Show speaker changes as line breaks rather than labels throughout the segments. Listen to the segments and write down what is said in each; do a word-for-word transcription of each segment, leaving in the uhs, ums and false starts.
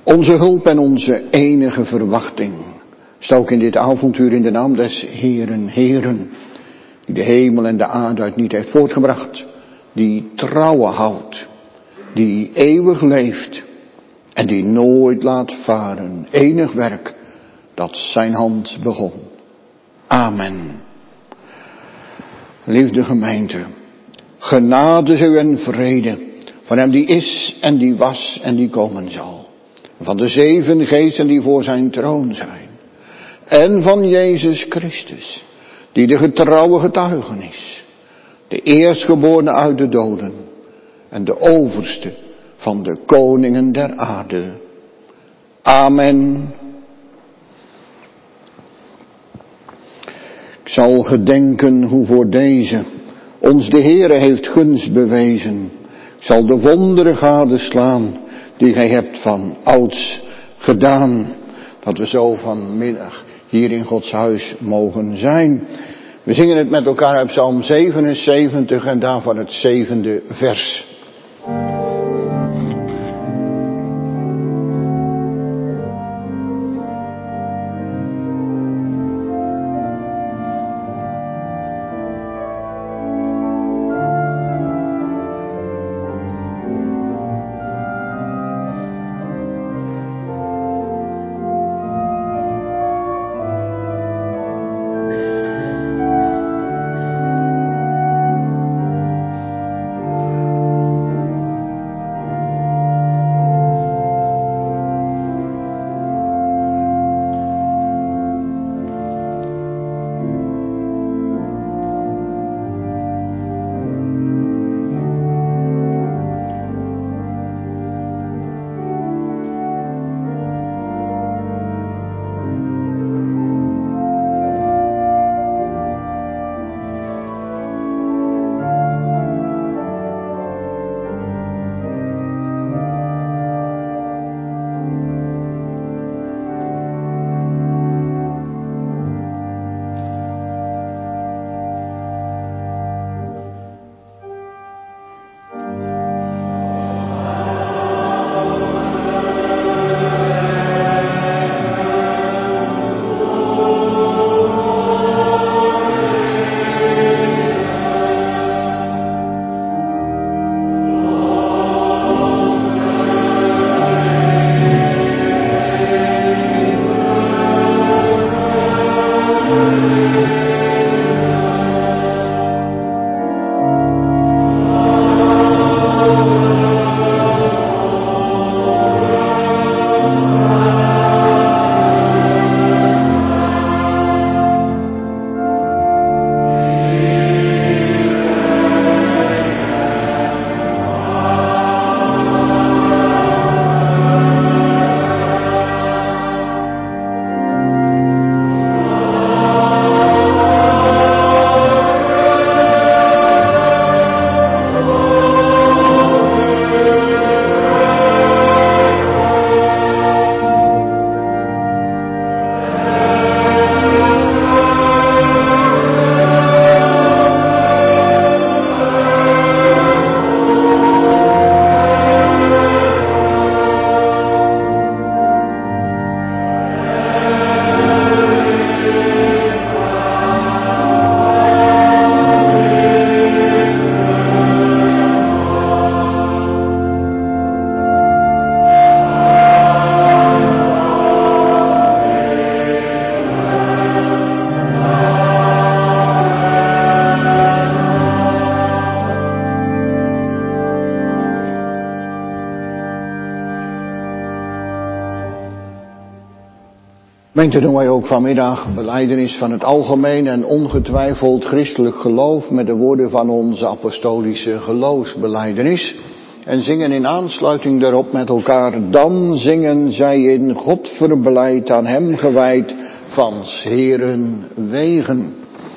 Onze hulp en onze enige verwachting. Stel in dit avontuur in de naam des Heeren, Heeren, die de hemel en de aarde uit niet heeft voortgebracht, die trouwen houdt, die eeuwig leeft en die nooit laat varen, enig werk dat zijn hand begon. Amen. Liefde gemeente, genade zij u en vrede van hem die is en die was en die komen zal. Van de zeven geesten die voor zijn troon zijn. En van Jezus Christus, die de getrouwe getuigen is. De eerstgeborene uit de doden en de overste van de koningen der aarde. Amen. Ik zal gedenken hoe voor deze ons de Heere heeft gunst bewezen. Ik zal de wonderen gadeslaan die gij hebt van ouds gedaan. Dat we zo vanmiddag hier in Gods huis mogen zijn. We zingen het met elkaar uit Psalm zevenenzeventig en daarvan het zevende vers. Gemeente, doen wij ook vanmiddag belijdenis van het algemeen en ongetwijfeld christelijk geloof met de woorden van onze apostolische geloofsbelijdenis. En zingen in aansluiting daarop met elkaar, dan zingen zij in God verblijdt aan hem gewijd van 's Heeren wegen.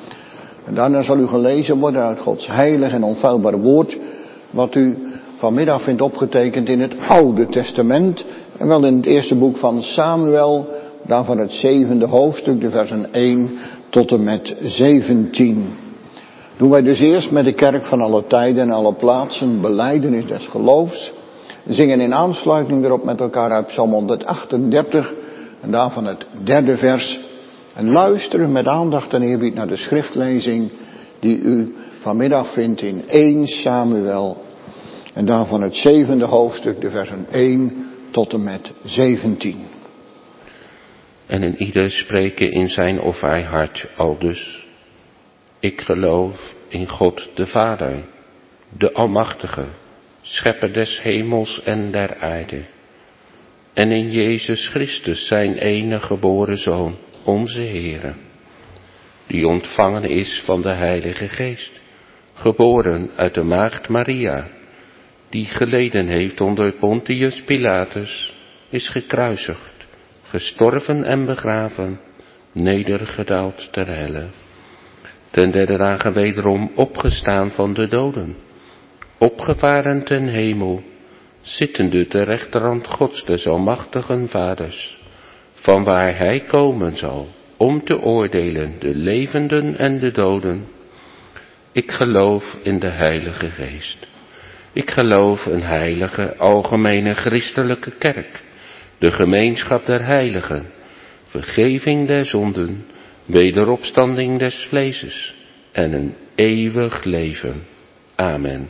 En daarna zal u gelezen worden uit Gods heilig en onfeilbaar woord, wat u vanmiddag vindt opgetekend in het Oude Testament, en wel in het eerste boek van Samuel, daarvan het zevende hoofdstuk, de versen één tot en met zeventien. Doen wij dus eerst met de kerk van alle tijden en alle plaatsen belijdenis des geloofs. zingen in aansluiting erop met elkaar uit Psalm honderdachtendertig en daarvan het derde vers. En luisteren met aandacht en eerbied naar de schriftlezing die u vanmiddag vindt in eerste Samuel. En daarvan het zevende hoofdstuk, de versen één tot en met zeventien.
En in ieder spreken in zijn of hij hart aldus: Ik geloof in God de Vader, de Almachtige, schepper des hemels en der aarde. En in Jezus Christus, zijn enige geboren Zoon, onze Heere, die ontvangen is van de Heilige Geest, geboren uit de maagd Maria, die geleden heeft onder Pontius Pilatus, is gekruisigd, gestorven en begraven, nedergedaald ter helle. Ten derde dagen wederom opgestaan van de doden, opgevaren ten hemel, zittende ter rechterhand Gods des almachtigen Vaders, van waar hij komen zal, om te oordelen de levenden en de doden. Ik geloof in de Heilige Geest. Ik geloof een heilige, algemene christelijke kerk, de gemeenschap der heiligen, vergeving der zonden, wederopstanding des vleeses en een eeuwig leven. Amen.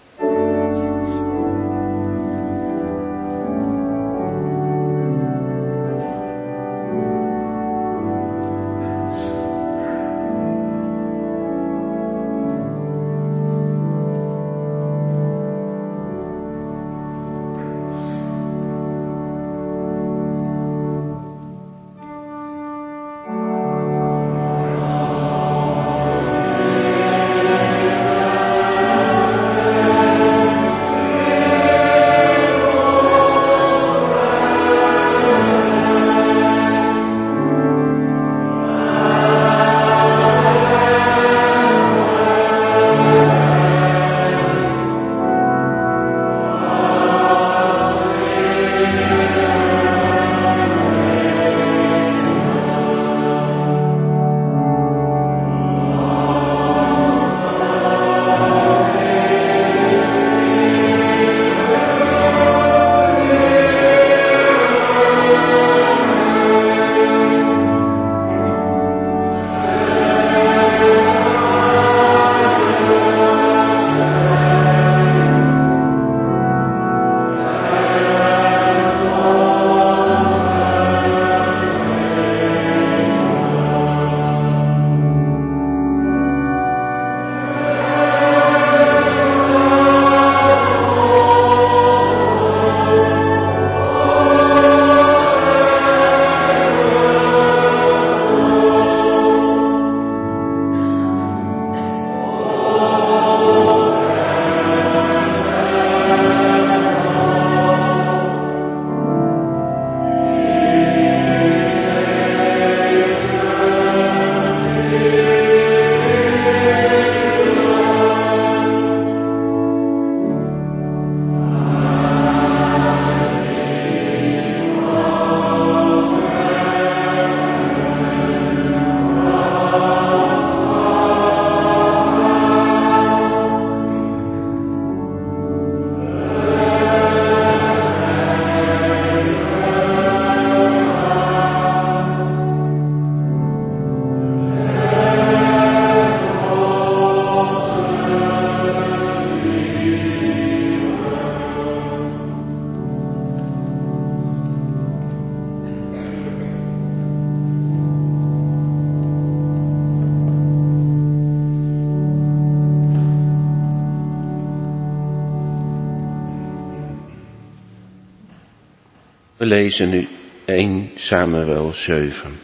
We lezen nu eerste Samuel zeven.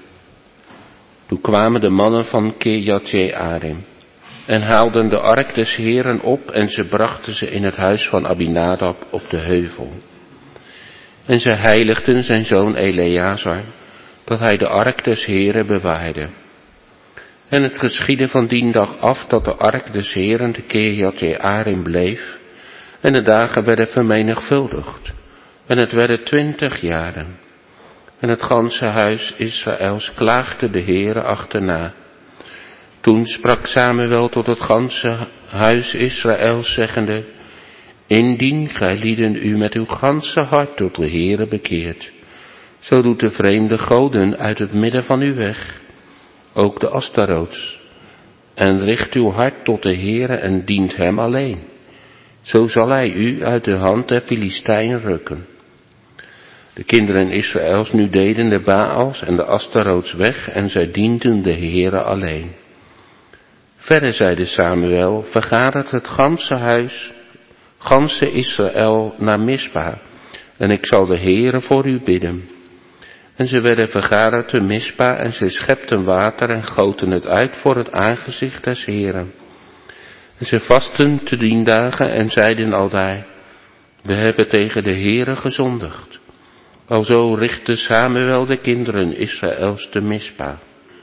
Toen kwamen de mannen van Kirjat Jearim en haalden de ark des Heeren op en ze brachten ze in het huis van Abinadab op de heuvel. En ze heiligden zijn zoon Eleazar, dat hij de ark des Heeren bewaarde. En het geschiedde van dien dag af dat de ark des Heeren te Kirjat Jearim bleef, en de dagen werden vermenigvuldigd, en het werden twintig jaren. En het ganse huis Israëls klaagde de Heere achterna. Toen sprak Samuel tot het ganse huis Israëls, zeggende: Indien gij lieden u met uw ganse hart tot de Heere bekeert, zo doet de vreemde goden uit het midden van u weg, ook de Astaroots, en richt uw hart tot de Heere en dient hem alleen. Zo zal hij u uit de hand der Filistijnen rukken. De kinderen Israëls nu deden de Baals en de Astaroots weg en zij dienden de Heere alleen. Verder zeide Samuel, vergadert het ganse huis, ganse Israël naar Mispa, en ik zal de Heere voor u bidden. En ze werden vergaderd te Mispa en ze schepten water en goten het uit voor het aangezicht des Heeren. En ze vasten te dien dagen en zeiden aldaar, we hebben tegen de Heere gezondigd. Alzo richtte Samuel de kinderen Israëls te Mispa.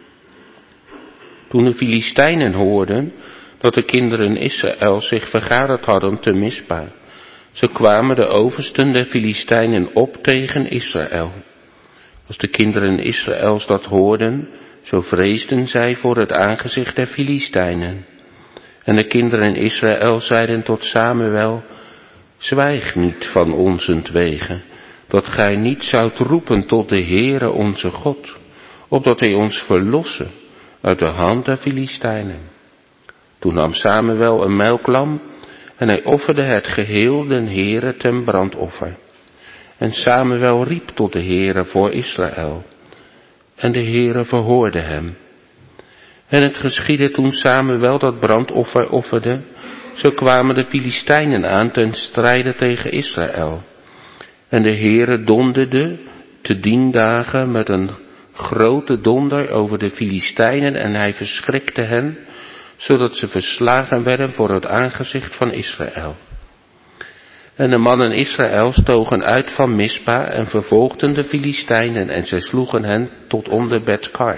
Toen de Filistijnen hoorden dat de kinderen Israël zich vergaderd hadden te Mispa, zo kwamen de oversten der Filistijnen op tegen Israël. Als de kinderen Israëls dat hoorden, zo vreesden zij voor het aangezicht der Filistijnen. En de kinderen Israël zeiden tot Samuel, zwijg niet van onzentwege, dat gij niet zoudt roepen tot de Heere onze God, opdat hij ons verlosse uit de hand der Filistijnen. Toen nam Samuel een melklam en hij offerde het geheel den Heere ten brandoffer. En Samuel riep tot de Heere voor Israël. En de Heere verhoorde hem. En het geschiedde toen Samuel dat brandoffer offerde, zo kwamen de Filistijnen aan ten strijde tegen Israël. En de Heere donderde te dien dagen met een grote donder over de Filistijnen en hij verschrikte hen, zodat ze verslagen werden voor het aangezicht van Israël. En de mannen Israël stogen uit van Mispa en vervolgden de Filistijnen en zij sloegen hen tot onder Bet-kar.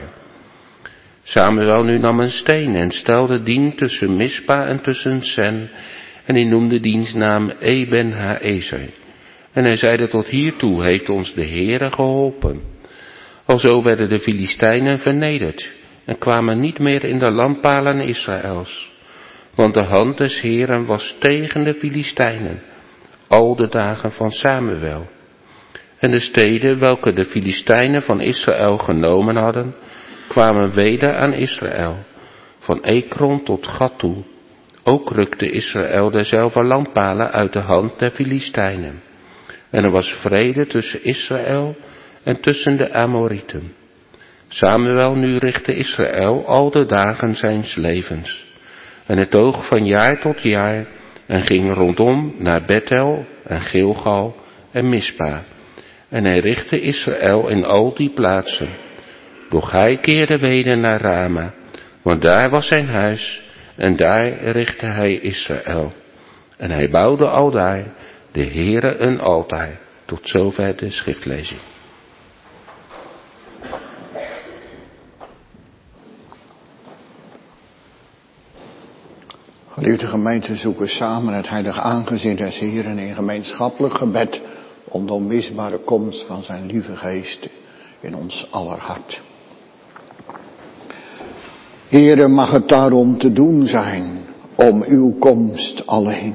Samuel nu nam een steen en stelde dien tussen Mispa en tussen Sen en hij noemde diens naam Eben-Haezer. En hij zeide tot hiertoe heeft ons de Heere geholpen. Alzo werden de Filistijnen vernederd en kwamen niet meer in de landpalen Israëls. Want de hand des Heeren was tegen de Filistijnen, al de dagen van Samuel. En de steden welke de Filistijnen van Israël genomen hadden, kwamen weder aan Israël, van Ekron tot Gat toe. Ook rukte Israël derzelfde landpalen uit de hand der Filistijnen. En er was vrede tussen Israël en tussen de Amorieten. Samuel nu richtte Israël al de dagen zijns levens. En het toog van jaar tot jaar en ging rondom naar Bethel en Gilgal en Mispa. En hij richtte Israël in al die plaatsen. Doch hij keerde weder naar Rama, want daar was zijn huis en daar richtte hij Israël. En hij bouwde aldaar de Heere een altaar. Tot zover de schriftlezing.
Geliefde gemeente, zoeken samen het heilige aangezicht des Heeren in gemeenschappelijk gebed om de onmisbare komst van zijn lieve geest in ons aller hart. Heere, mag het daarom te doen zijn om uw komst alleen.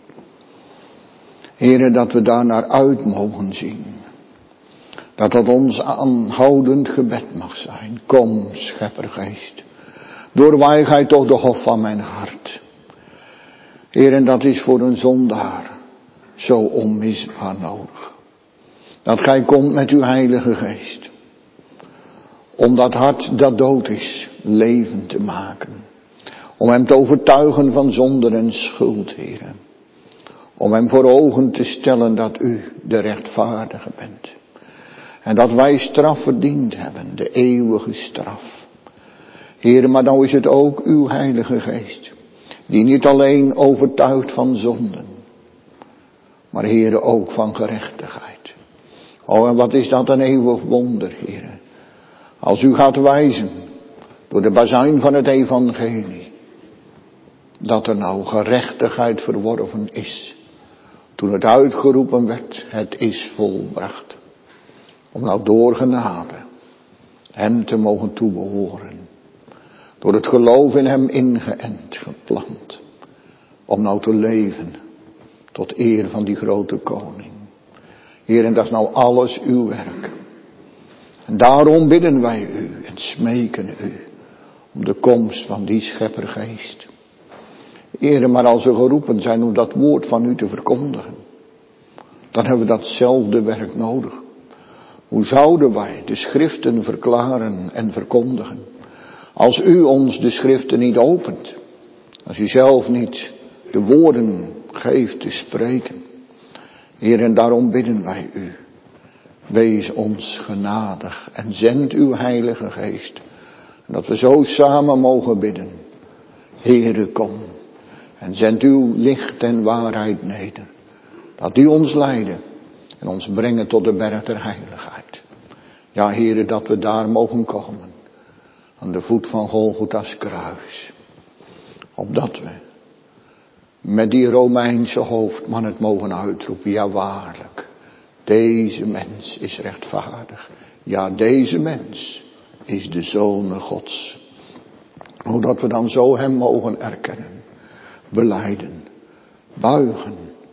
Heere, dat we daar naar uit mogen zien. Dat dat ons aanhoudend gebed mag zijn. Kom, scheppergeest. Doorwaai gij toch de hof van mijn hart. Heer, en dat is voor een zondaar zo onmisbaar nodig. Dat gij komt met uw heilige geest. Om dat hart dat dood is, levend te maken. Om hem te overtuigen van zonde en schuld, Heer. Om hem voor ogen te stellen dat u de rechtvaardige bent. En dat wij straf verdiend hebben, de eeuwige straf. Heer, maar nou is het ook uw heilige geest. Die niet alleen overtuigt van zonden. Maar Heer, ook van gerechtigheid. Oh, en wat is dat een eeuwig wonder, Heer. Als u gaat wijzen, door de bazuin van het evangelie. Dat er nou gerechtigheid verworven is. Toen het uitgeroepen werd, het is volbracht. Om nou door genade hem te mogen toebehoren. Door het geloof in hem ingeënt, geplant. Om nou te leven Tot eer van die grote koning. Heer, en dat is nou alles uw werk. En daarom bidden wij u en smeken u om de komst van die scheppergeest. Heer, maar als we geroepen zijn om dat woord van u te verkondigen, dan hebben we datzelfde werk nodig. Hoe zouden wij de schriften verklaren en verkondigen, als u ons de schriften niet opent, als u zelf niet de woorden geeft te spreken. Heer, en daarom bidden wij u, wees ons genadig en zend uw Heilige Geest. En dat we zo samen mogen bidden. Heere, kom en zend uw licht en waarheid neder. Dat die ons leiden en ons brengen tot de berg der heiligheid. Ja, Heere, dat we daar mogen komen. Aan de voet van Golgotha's kruis. Opdat we met die Romeinse hoofdman het mogen uitroepen. Ja, waarlijk. Deze mens is rechtvaardig. Ja, deze mens is de Zoon Gods. Hoe dat we dan zo hem mogen erkennen. Belijden. Buigen.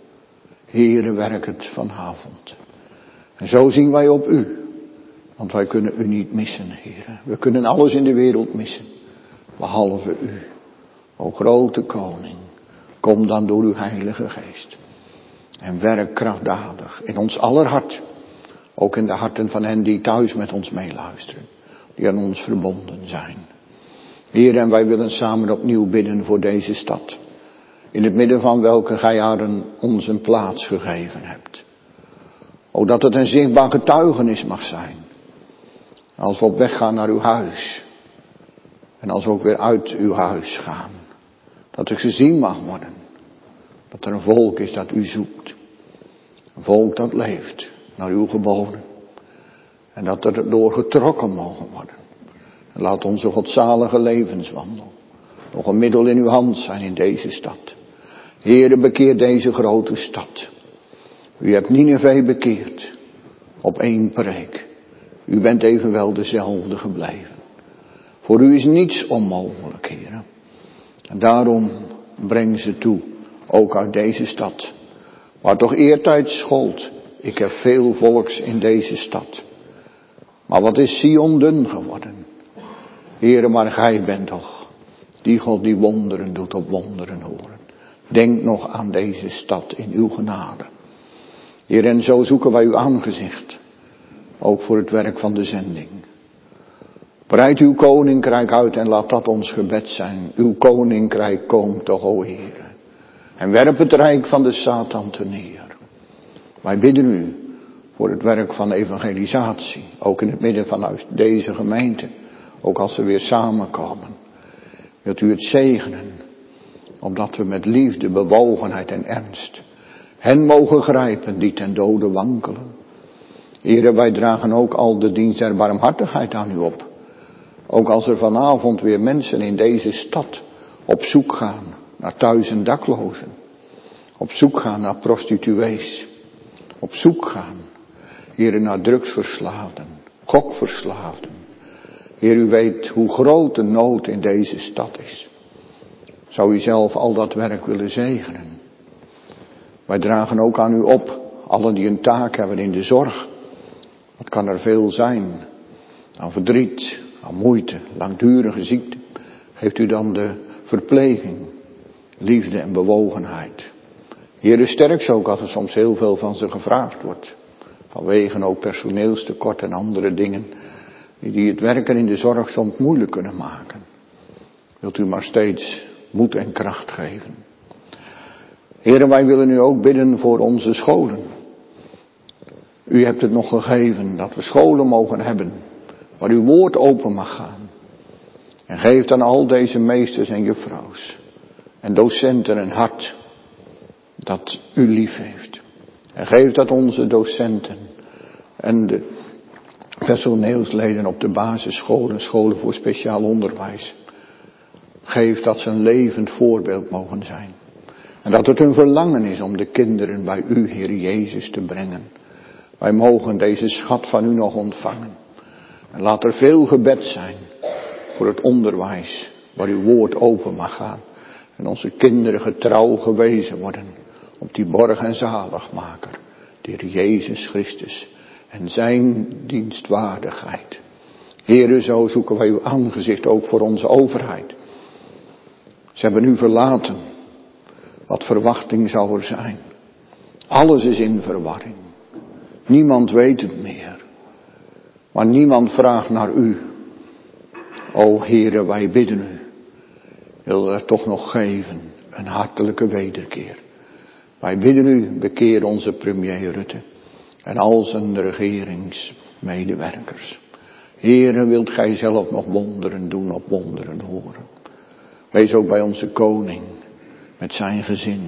Heere, werk het vanavond. En zo zien wij op u. Want wij kunnen u niet missen, Heere. We kunnen alles in de wereld missen. Behalve u. O grote koning. Kom dan door uw Heilige Geest. En werk krachtdadig in ons aller hart. Ook in de harten van hen die thuis met ons meeluisteren. Die aan ons verbonden zijn. Heer, en wij willen samen opnieuw bidden voor deze stad. In het midden van welke gij haar ons een plaats gegeven hebt. O, dat het een zichtbaar getuigenis mag zijn. Als we op weg gaan naar uw huis. En als we ook weer uit uw huis gaan. Dat het gezien mag worden. Dat er een volk is dat u zoekt. Een volk dat leeft naar uw geboden. En dat er door getrokken mogen worden. En laat onze godzalige levenswandel nog een middel in uw hand zijn in deze stad. Heere, bekeer deze grote stad. U hebt Nineve bekeerd. Op één preek. U bent evenwel dezelfde gebleven. Voor u is niets onmogelijk, Heere. En daarom breng ze toe. Ook uit deze stad. Waar toch eertijds schold. Ik heb veel volks in deze stad. Maar wat is Sion dun geworden. Heere, maar gij bent toch die God die wonderen doet op wonderen horen. Denk nog aan deze stad in uw genade. Heer, en zo zoeken wij uw aangezicht. Ook voor het werk van de zending. Breid uw koninkrijk uit en laat dat ons gebed zijn. Uw koninkrijk komt toch, o Heer. En werp het rijk van de Satan te neer. Wij bidden u voor het werk van evangelisatie. Ook in het midden van deze gemeente. Ook als we weer samenkomen. Wilt u het zegenen. Omdat we met liefde, bewogenheid en ernst hen mogen grijpen die ten dode wankelen. Heere, wij dragen ook al de dienst der barmhartigheid aan u op. Ook als er vanavond weer mensen in deze stad op zoek gaan naar thuis- en daklozen. Op zoek gaan naar prostituees. Op zoek gaan, Heere, naar drugsverslaafden, gokverslaafden. Heer, u weet hoe groot de nood in deze stad is. Zou u zelf al dat werk willen zegenen? Wij dragen ook aan u op, allen die een taak hebben in de zorg. Wat kan er veel zijn? Aan verdriet, aan moeite, langdurige ziekte. Geeft u dan de verpleging, liefde en bewogenheid. Heer, sterk ze ook als er soms heel veel van ze gevraagd wordt. Vanwege ook personeelstekort en andere dingen. Die het werken in de zorg soms moeilijk kunnen maken. Wilt u maar steeds moed en kracht geven. Heer, wij willen u ook bidden voor onze scholen. U hebt het nog gegeven dat we scholen mogen hebben. Waar uw woord open mag gaan. En geef aan al deze meesters en juffrouws. En docenten een hart. Dat u lief heeft. En geef dat onze docenten. En de personeelsleden op de basisscholen, scholen voor speciaal onderwijs. Geef dat ze een levend voorbeeld mogen zijn. En dat het hun verlangen is om de kinderen bij u, Heer Jezus, te brengen. Wij mogen deze schat van u nog ontvangen. En laat er veel gebed zijn voor het onderwijs waar uw woord open mag gaan. En onze kinderen getrouw gewezen worden op die borg en zaligmaker, de Heer Jezus Christus en zijn dienstwaardigheid. Heere, zo zoeken wij uw aangezicht ook voor onze overheid. Ze hebben u verlaten. Wat verwachting zou er zijn? Alles is in verwarring. Niemand weet het meer. Maar niemand vraagt naar u. O Heere, wij bidden u. Wil er toch nog geven een hartelijke wederkeer. Wij bidden u, bekeer onze premier Rutte en al zijn regeringsmedewerkers. Heere, wilt gij zelf nog wonderen doen op wonderen horen. Wees ook bij onze koning met zijn gezin.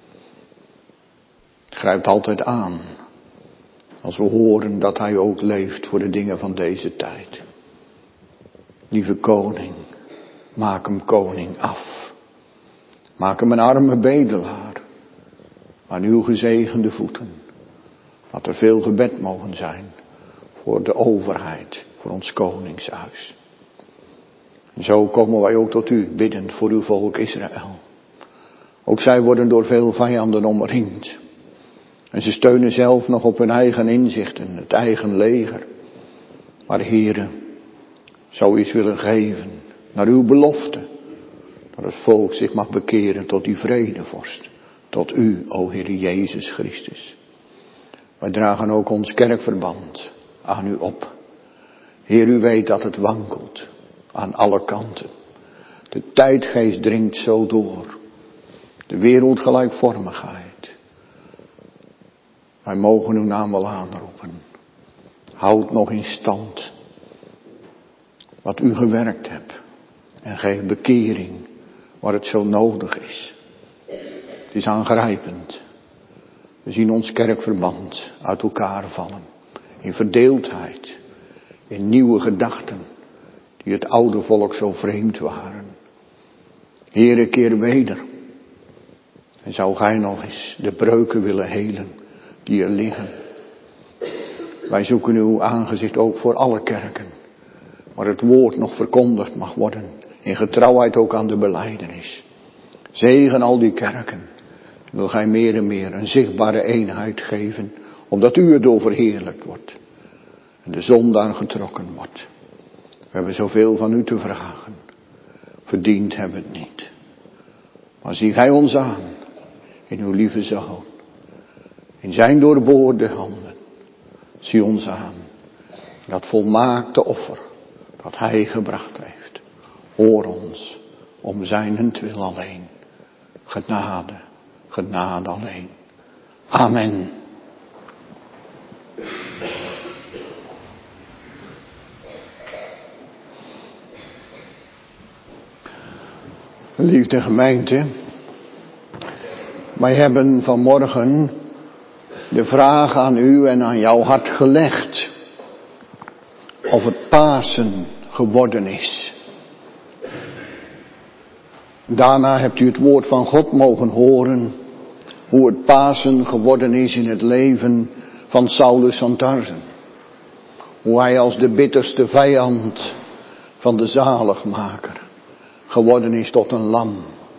Grijpt altijd aan als we horen dat hij ook leeft voor de dingen van deze tijd. Lieve koning, maak hem koning af. Maak hem een arme bedelaar aan uw gezegende voeten. Laat er veel gebed mogen zijn voor de overheid, voor ons koningshuis. En zo komen wij ook tot u, biddend voor uw volk Israël. Ook zij worden door veel vijanden omringd. En ze steunen zelf nog op hun eigen inzichten, het eigen leger. Maar Heere, zou u iets willen geven naar uw belofte. Dat het volk zich mag bekeren tot die vredevorst. Tot u, o Heer Jezus Christus. Wij dragen ook ons kerkverband aan u op. Heer, u weet dat het wankelt aan alle kanten. De tijdgeest dringt zo door. De wereldgelijkvormigheid. Wij mogen uw naam wel aanroepen. Houd nog in stand wat u gewerkt hebt. En geef bekering waar het zo nodig is. Het is aangrijpend. We zien ons kerkverband uit elkaar vallen. In verdeeldheid. In nieuwe gedachten. Die het oude volk zo vreemd waren. Heere, keer weder. En zou gij nog eens de breuken willen helen die er liggen. Wij zoeken uw aangezicht ook voor alle kerken. Waar het woord nog verkondigd mag worden. In getrouwheid ook aan de belijdenis. Zegen al die kerken. Wil gij meer en meer een zichtbare eenheid geven. Omdat u erdoor verheerlijkt wordt. En de zon daar getrokken wordt. We hebben zoveel van u te vragen. Verdiend hebben het niet. Maar zie gij ons aan. In uw lieve Zoon. In zijn doorboorde handen. Zie ons aan. Dat volmaakte offer. Dat hij gebracht heeft. Hoor ons. Om zijnentwil alleen. Genade. Genade alleen. Amen. Liefde gemeente. Wij hebben vanmorgen de vraag aan u en aan jouw hart gelegd. Of het Pasen geworden is. Daarna hebt u het woord van God mogen horen. Hoe het Pasen geworden is in het leven van Saulus van Tarsen. Hoe hij als de bitterste vijand van de zaligmaker geworden is tot een lam.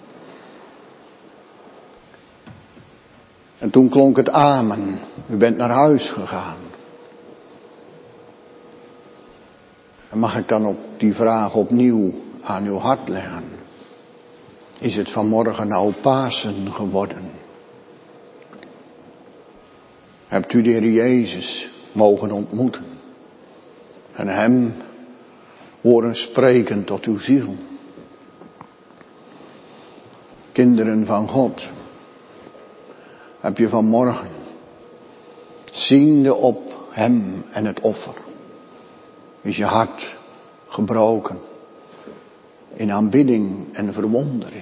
En toen klonk het amen. U bent naar huis gegaan. En mag ik dan op die vraag opnieuw aan uw hart leggen? Is het vanmorgen nou Pasen geworden? Hebt u de Heer Jezus mogen ontmoeten? En hem horen spreken tot uw ziel? Kinderen van God. Heb je vanmorgen, ziende op hem en het offer, is je hart gebroken in aanbidding en verwondering.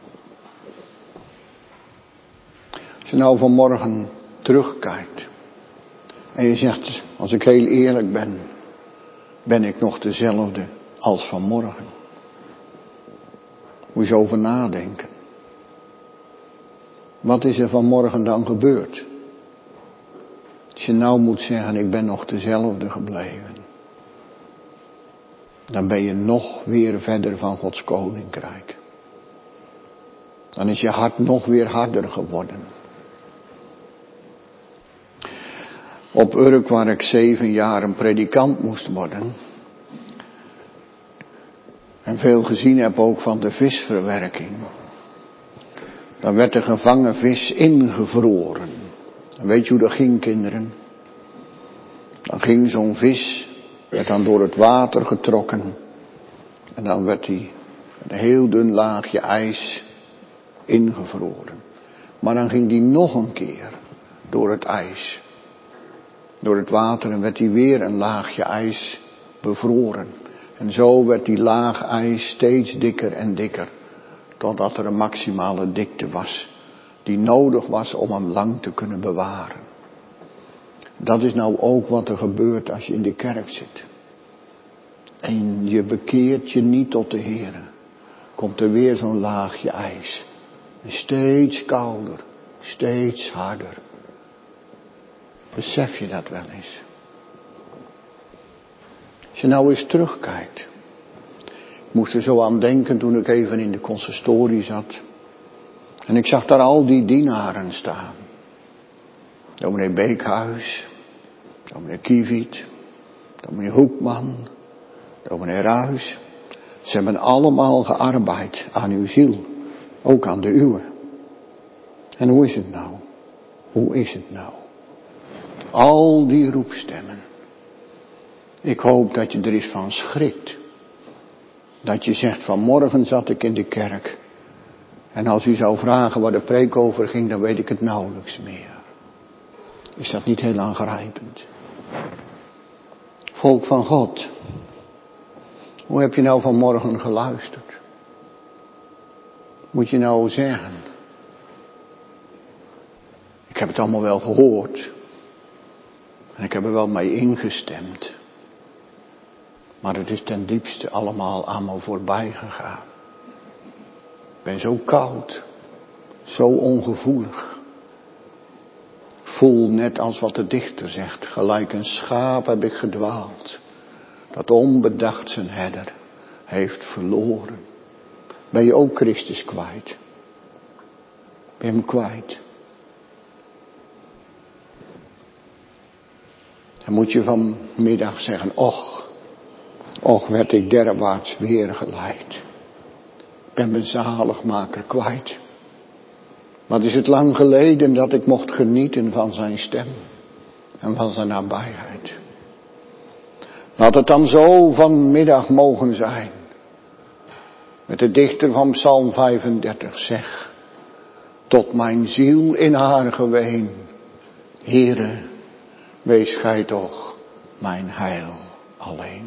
Als je nou vanmorgen terugkijkt en je zegt, als ik heel eerlijk ben, ben ik nog dezelfde als vanmorgen. Moet je eens over nadenken. Wat is er vanmorgen dan gebeurd? Als je nou moet zeggen, ik ben nog dezelfde gebleven. Dan ben je nog weer verder van Gods koninkrijk. Dan is je hart nog weer harder geworden. op Urk, waar ik zeven jaar een predikant moest worden. En veel gezien heb ook van de visverwerking. Dan werd de gevangen vis ingevroren. En weet je hoe dat ging, kinderen? Dan ging zo'n vis, werd dan door het water getrokken. En dan werd die een heel dun laagje ijs ingevroren. Maar dan ging die nog een keer door het ijs. Door het water en werd die weer een laagje ijs bevroren. En zo werd die laag ijs steeds dikker en dikker. Totdat er een maximale dikte was. Die nodig was om hem lang te kunnen bewaren. Dat is nou ook wat er gebeurt als je in de kerk zit. En je bekeert je niet tot de Heere. Komt er weer zo'n laagje ijs. En steeds kouder. Steeds harder. Besef je dat wel eens? Als je nou eens terugkijkt. Ik moest er zo aan denken toen ik even in de consistorie zat. En ik zag daar al die dienaren staan. Dominee Beekhuis. Dominee Kieviet. Dominee Hoekman. Dominee Ruijs. Ze hebben allemaal gearbeid aan uw ziel. Ook aan de uwe. En hoe is het nou? Hoe is het nou? Al die roepstemmen. Ik hoop dat je er eens van schrikt. Dat je zegt, vanmorgen zat ik in de kerk. En als u zou vragen waar de preek over ging, dan weet ik het nauwelijks meer. Is dat niet heel aangrijpend? Volk van God. Hoe heb je nou vanmorgen geluisterd? Moet je nou zeggen. Ik heb het allemaal wel gehoord. En ik heb er wel mee ingestemd. Maar het is ten diepste allemaal aan me voorbij gegaan. Ik ben zo koud. Zo ongevoelig. Voel net als wat de dichter zegt. Gelijk een schaap heb ik gedwaald. Dat onbedacht zijn herder heeft verloren. Ben je ook Christus kwijt? Ben je hem kwijt? Dan moet je vanmiddag zeggen, och, och werd ik derwaarts weer geleid. Ik ben mijn zaligmaker kwijt. Wat is het lang geleden dat ik mocht genieten van zijn stem en van zijn nabijheid. Laat het dan zo vanmiddag mogen zijn. Met de dichter van Psalm vijfendertig, zeg, tot mijn ziel in haar geween, Heere, wees gij toch mijn heil alleen.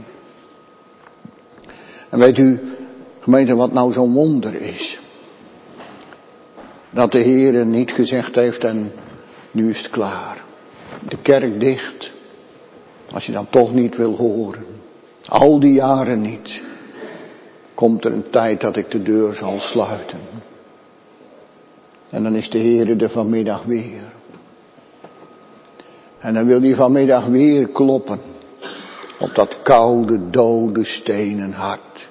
En weet u, gemeente, wat nou zo'n wonder is? Dat de Heere niet gezegd heeft en nu is het klaar. De kerk dicht. Als je dan toch niet wil horen. Al die jaren niet. Komt er een tijd dat ik de deur zal sluiten. En dan is de Heere er vanmiddag weer. En dan wil hij vanmiddag weer kloppen. Op dat koude, dode, stenen hart.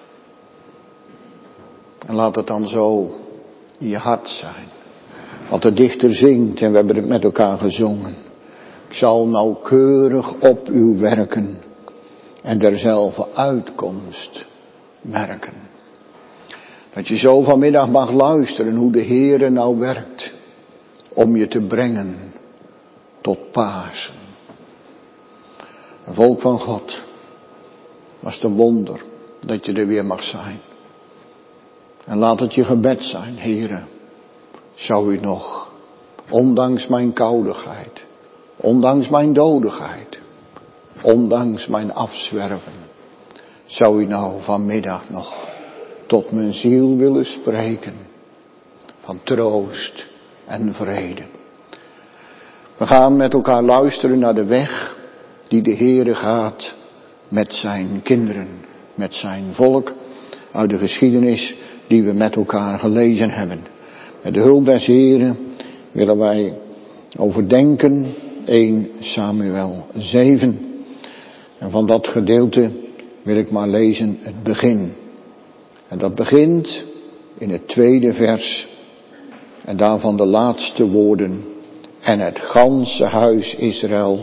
En laat het dan zo in je hart zijn. Wat de dichter zingt, en we hebben het met elkaar gezongen. Ik zal nauwkeurig op uw werken en derzelfde uitkomst merken. Dat je zo vanmiddag mag luisteren hoe de Heere nou werkt om je te brengen tot Pasen. Een volk van God, was het een wonder dat je er weer mag zijn. En laat het je gebed zijn, Heere, zou u nog, ondanks mijn koudigheid, ondanks mijn dodigheid, ondanks mijn afzwerven, zou u nou vanmiddag nog tot mijn ziel willen spreken van troost en vrede. We gaan met elkaar luisteren naar de weg die de Heere gaat met zijn kinderen, met zijn volk, uit de geschiedenis die we met elkaar gelezen hebben. Met de hulp des Heeren willen wij overdenken eerste Samuel zeven. En van dat gedeelte wil ik maar lezen het begin. En dat begint in het tweede vers. En daarvan de laatste woorden. En het ganse huis Israël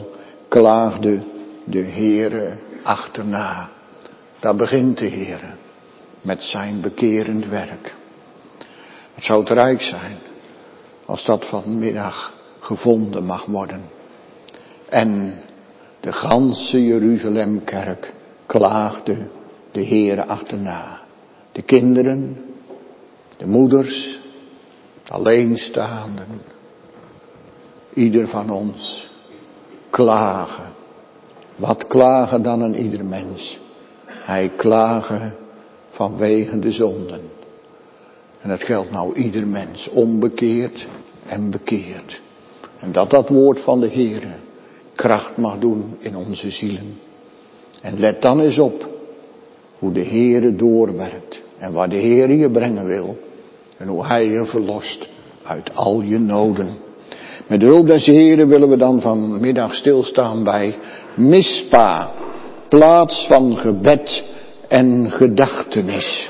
klaagde de Heere achterna. Daar begint de Heere met zijn bekerend werk. Het zou te rijk zijn als dat vanmiddag gevonden mag worden. En de ganse Jeruzalemkerk klaagde de Heere achterna. De kinderen, de moeders, de alleenstaanden, ieder van ons klagen. Wat klagen dan een ieder mens? Hij klagen vanwege de zonden. En dat geldt nou ieder mens, onbekeerd en bekeerd. En dat dat woord van de Heere kracht mag doen in onze zielen. En let dan eens op hoe de Heere doorwerkt. En waar de Heere je brengen wil. En hoe Hij je verlost uit al je noden. Met de hulp des Heeren willen we dan vanmiddag stilstaan bij Mispa. Plaats van gebed en gedachtenis.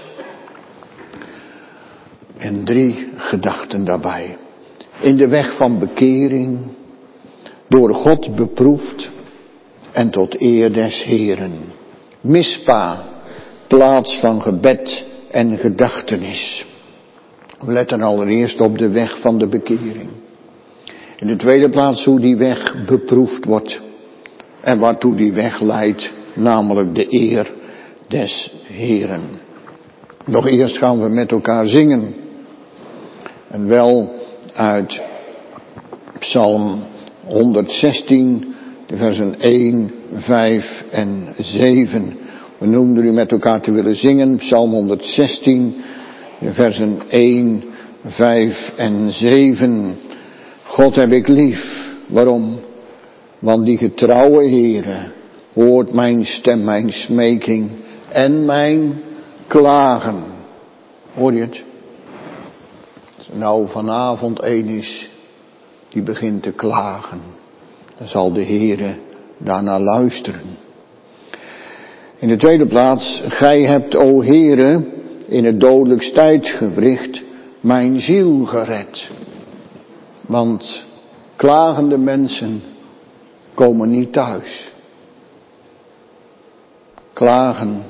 En drie gedachten daarbij. In de weg van bekering, door God beproefd en tot eer des Heeren. Mispa, plaats van gebed en gedachtenis. We letten allereerst op de weg van de bekering. In de tweede plaats hoe die weg beproefd wordt. En waartoe die weg leidt, namelijk de eer des Heeren. Nog eerst gaan we met elkaar zingen. En wel uit Psalm honderdzestien, de versen één, vijf en zeven. We noemden u met elkaar te willen zingen. Psalm honderdzestien, de versen één, vijf en zeven. God heb ik lief. Waarom? Want die getrouwe Heere hoort mijn stem, mijn smeking en mijn klagen. Hoor je het? Als er nou vanavond één is die begint te klagen, dan zal de Heere daarnaar luisteren. In de tweede plaats, gij hebt, o Heere, in het dodelijks tijdsgewricht mijn ziel gered. Want klagende mensen komen niet thuis. Klagen,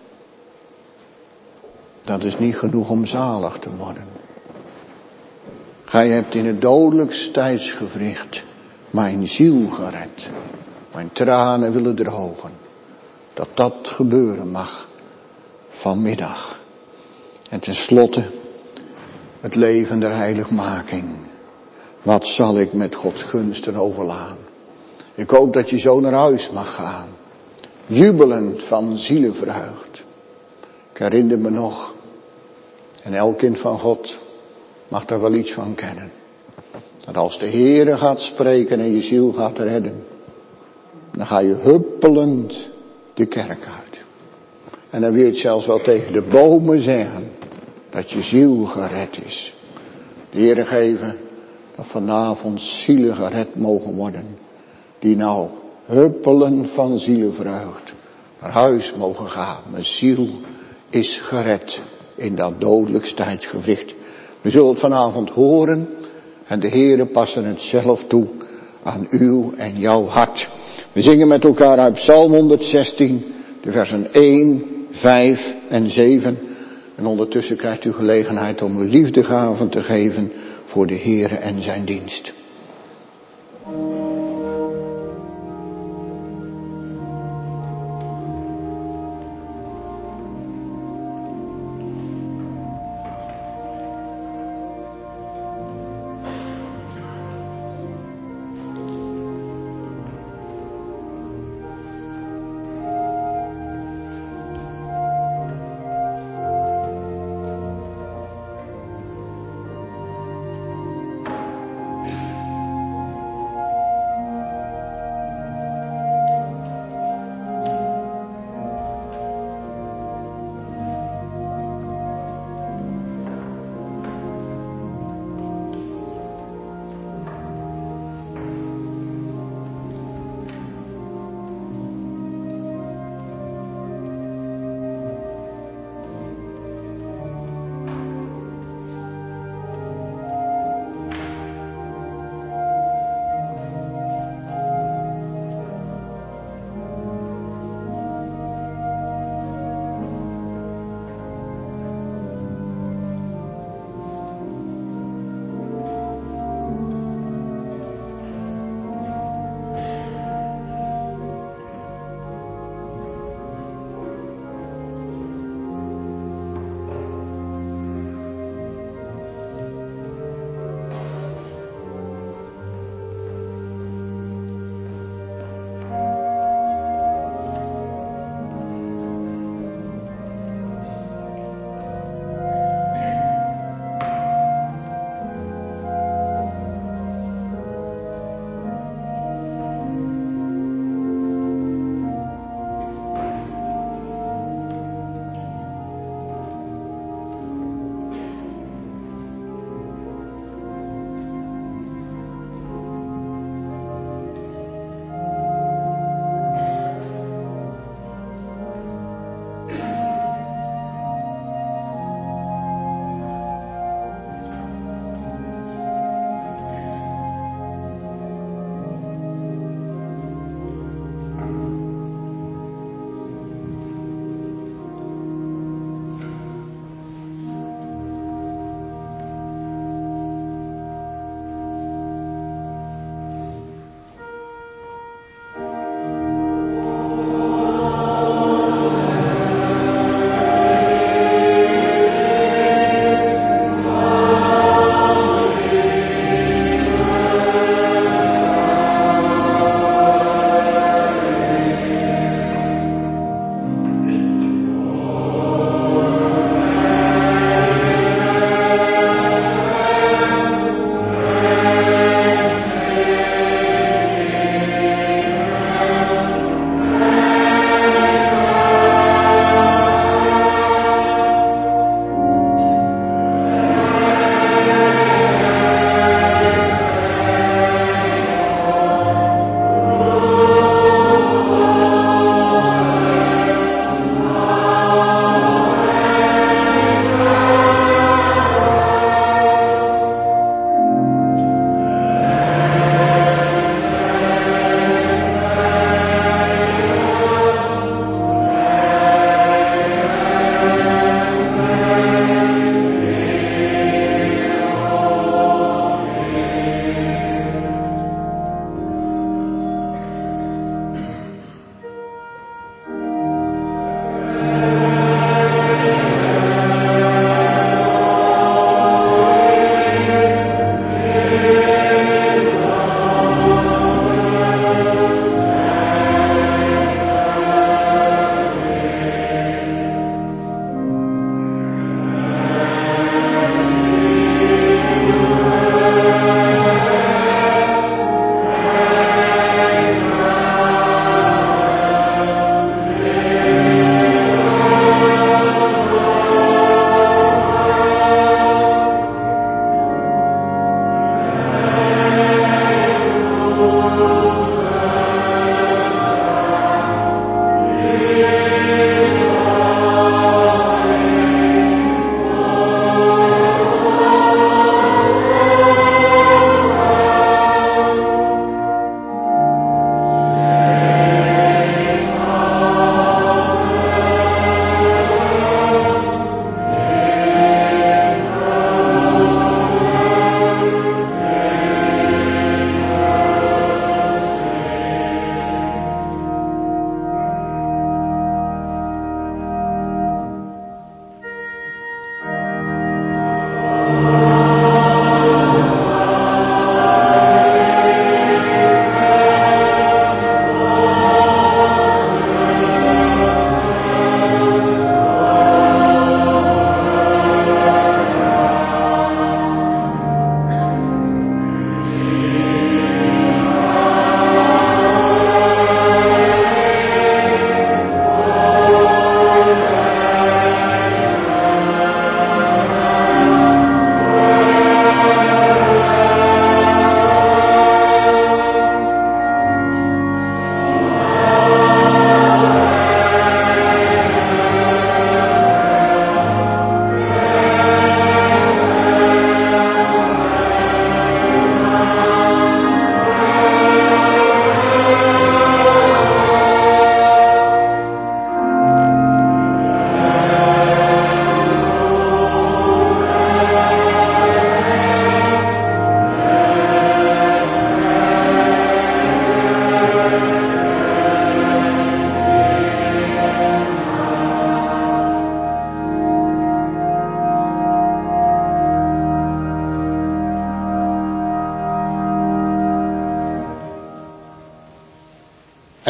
dat is niet genoeg om zalig te worden. Gij hebt in het dodelijks tijdsgewricht mijn ziel gered. Mijn tranen willen drogen. Dat dat gebeuren mag vanmiddag. En tenslotte het leven der heiligmaking. Wat zal ik met Gods gunsten overlaan? Ik hoop dat je zo naar huis mag gaan. Jubelend van zielenvreugd. Ik herinner me nog. En elk kind van God mag daar wel iets van kennen. Dat als de Heere gaat spreken en je ziel gaat redden. Dan ga je huppelend de kerk uit. En dan wil je het zelfs wel tegen de bomen zeggen. Dat je ziel gered is. De Heere geven dat vanavond zielen gered mogen worden. Die nou huppelen van zielenvreugd naar huis mogen gaan. Mijn ziel is gered in dat dodelijks tijdsgewricht. We zullen het vanavond horen. En de Heere passen het zelf toe aan uw en jouw hart. We zingen met elkaar uit Psalm honderdzestien, de versen één, vijf en zeven. En ondertussen krijgt u gelegenheid om uw liefdegaven te geven voor de Heere en zijn dienst.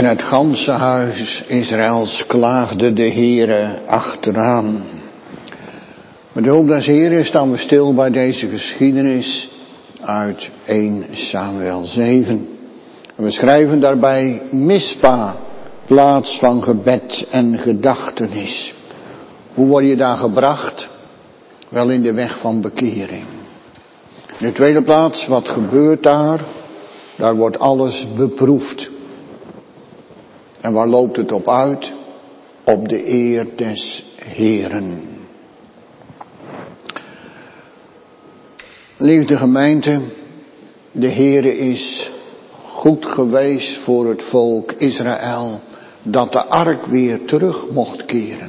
En het ganse huis Israëls klaagde de Heere achteraan. Met de hulp des Heeren staan we stil bij deze geschiedenis uit eerste Samuel zeven. En we schrijven daarbij Mispa, plaats van gebed en gedachtenis. Hoe word je daar gebracht? Wel in de weg van bekering. In de tweede plaats, wat gebeurt daar? Daar wordt alles beproefd. En waar loopt het op uit? Op de eer des Heeren. Lieve gemeente, de Heere is goed geweest voor het volk Israël dat de ark weer terug mocht keren.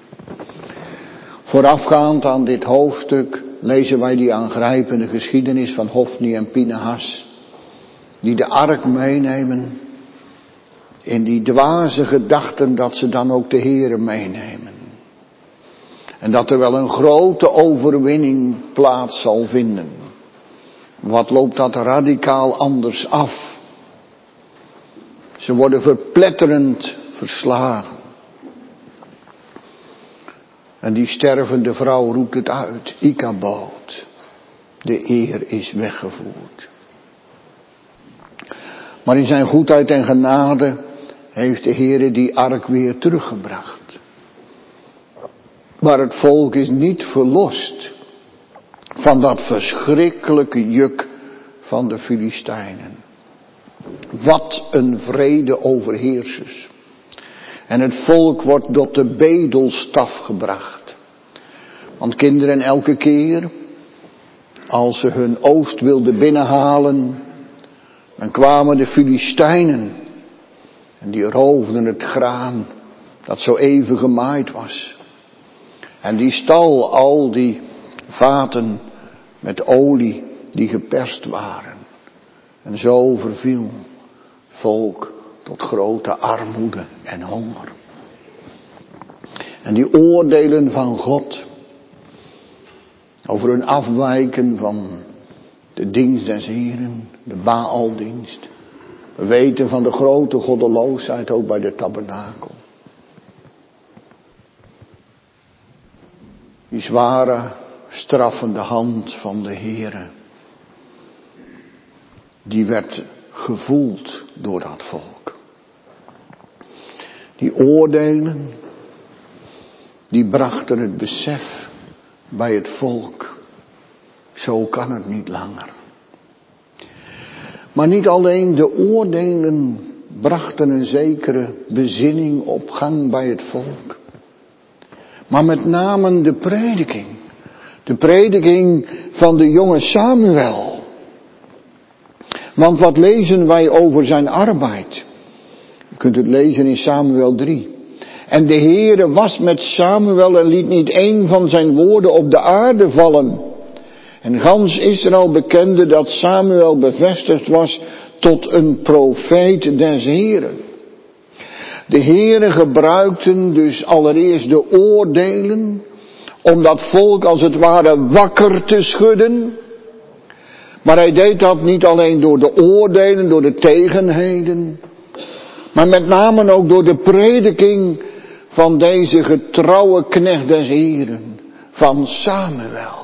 Voorafgaand aan dit hoofdstuk lezen wij die aangrijpende geschiedenis van Hofni en Pinehas, die de ark meenemen in die dwaze gedachten dat ze dan ook de Heere meenemen. En dat er wel een grote overwinning plaats zal vinden. Wat loopt dat radicaal anders af? Ze worden verpletterend verslagen. En die stervende vrouw roept het uit. Ikabood. De eer is weggevoerd. Maar in zijn goedheid en genade heeft de Heere die ark weer teruggebracht. Maar het volk is niet verlost van dat verschrikkelijke juk van de Filistijnen. Wat een vrede overheersers. En het volk wordt tot de bedelstaf gebracht. Want kinderen, elke keer als ze hun oost wilden binnenhalen, dan kwamen de Filistijnen en die roofden het graan dat zo even gemaaid was. En die stal al die vaten met olie die geperst waren. En zo verviel volk tot grote armoede en honger. En die oordelen van God over hun afwijken van de dienst des Heren, de Baaldienst. We weten van de grote goddeloosheid ook bij de tabernakel. Die zware, straffende hand van de Heere, die werd gevoeld door dat volk. Die oordelen, die brachten het besef bij het volk. Zo kan het niet langer. Maar niet alleen de oordelen brachten een zekere bezinning op gang bij het volk. Maar met name de prediking. De prediking van de jonge Samuel. Want wat lezen wij over zijn arbeid? Je kunt het lezen in Samuel drie. En de Heere was met Samuel en liet niet één van zijn woorden op de aarde vallen. En gans Israël bekende dat Samuel bevestigd was tot een profeet des Heeren. De Heere gebruikten dus allereerst de oordelen om dat volk als het ware wakker te schudden. Maar hij deed dat niet alleen door de oordelen, door de tegenheden, maar met name ook door de prediking van deze getrouwe knecht des Heeren, van Samuel.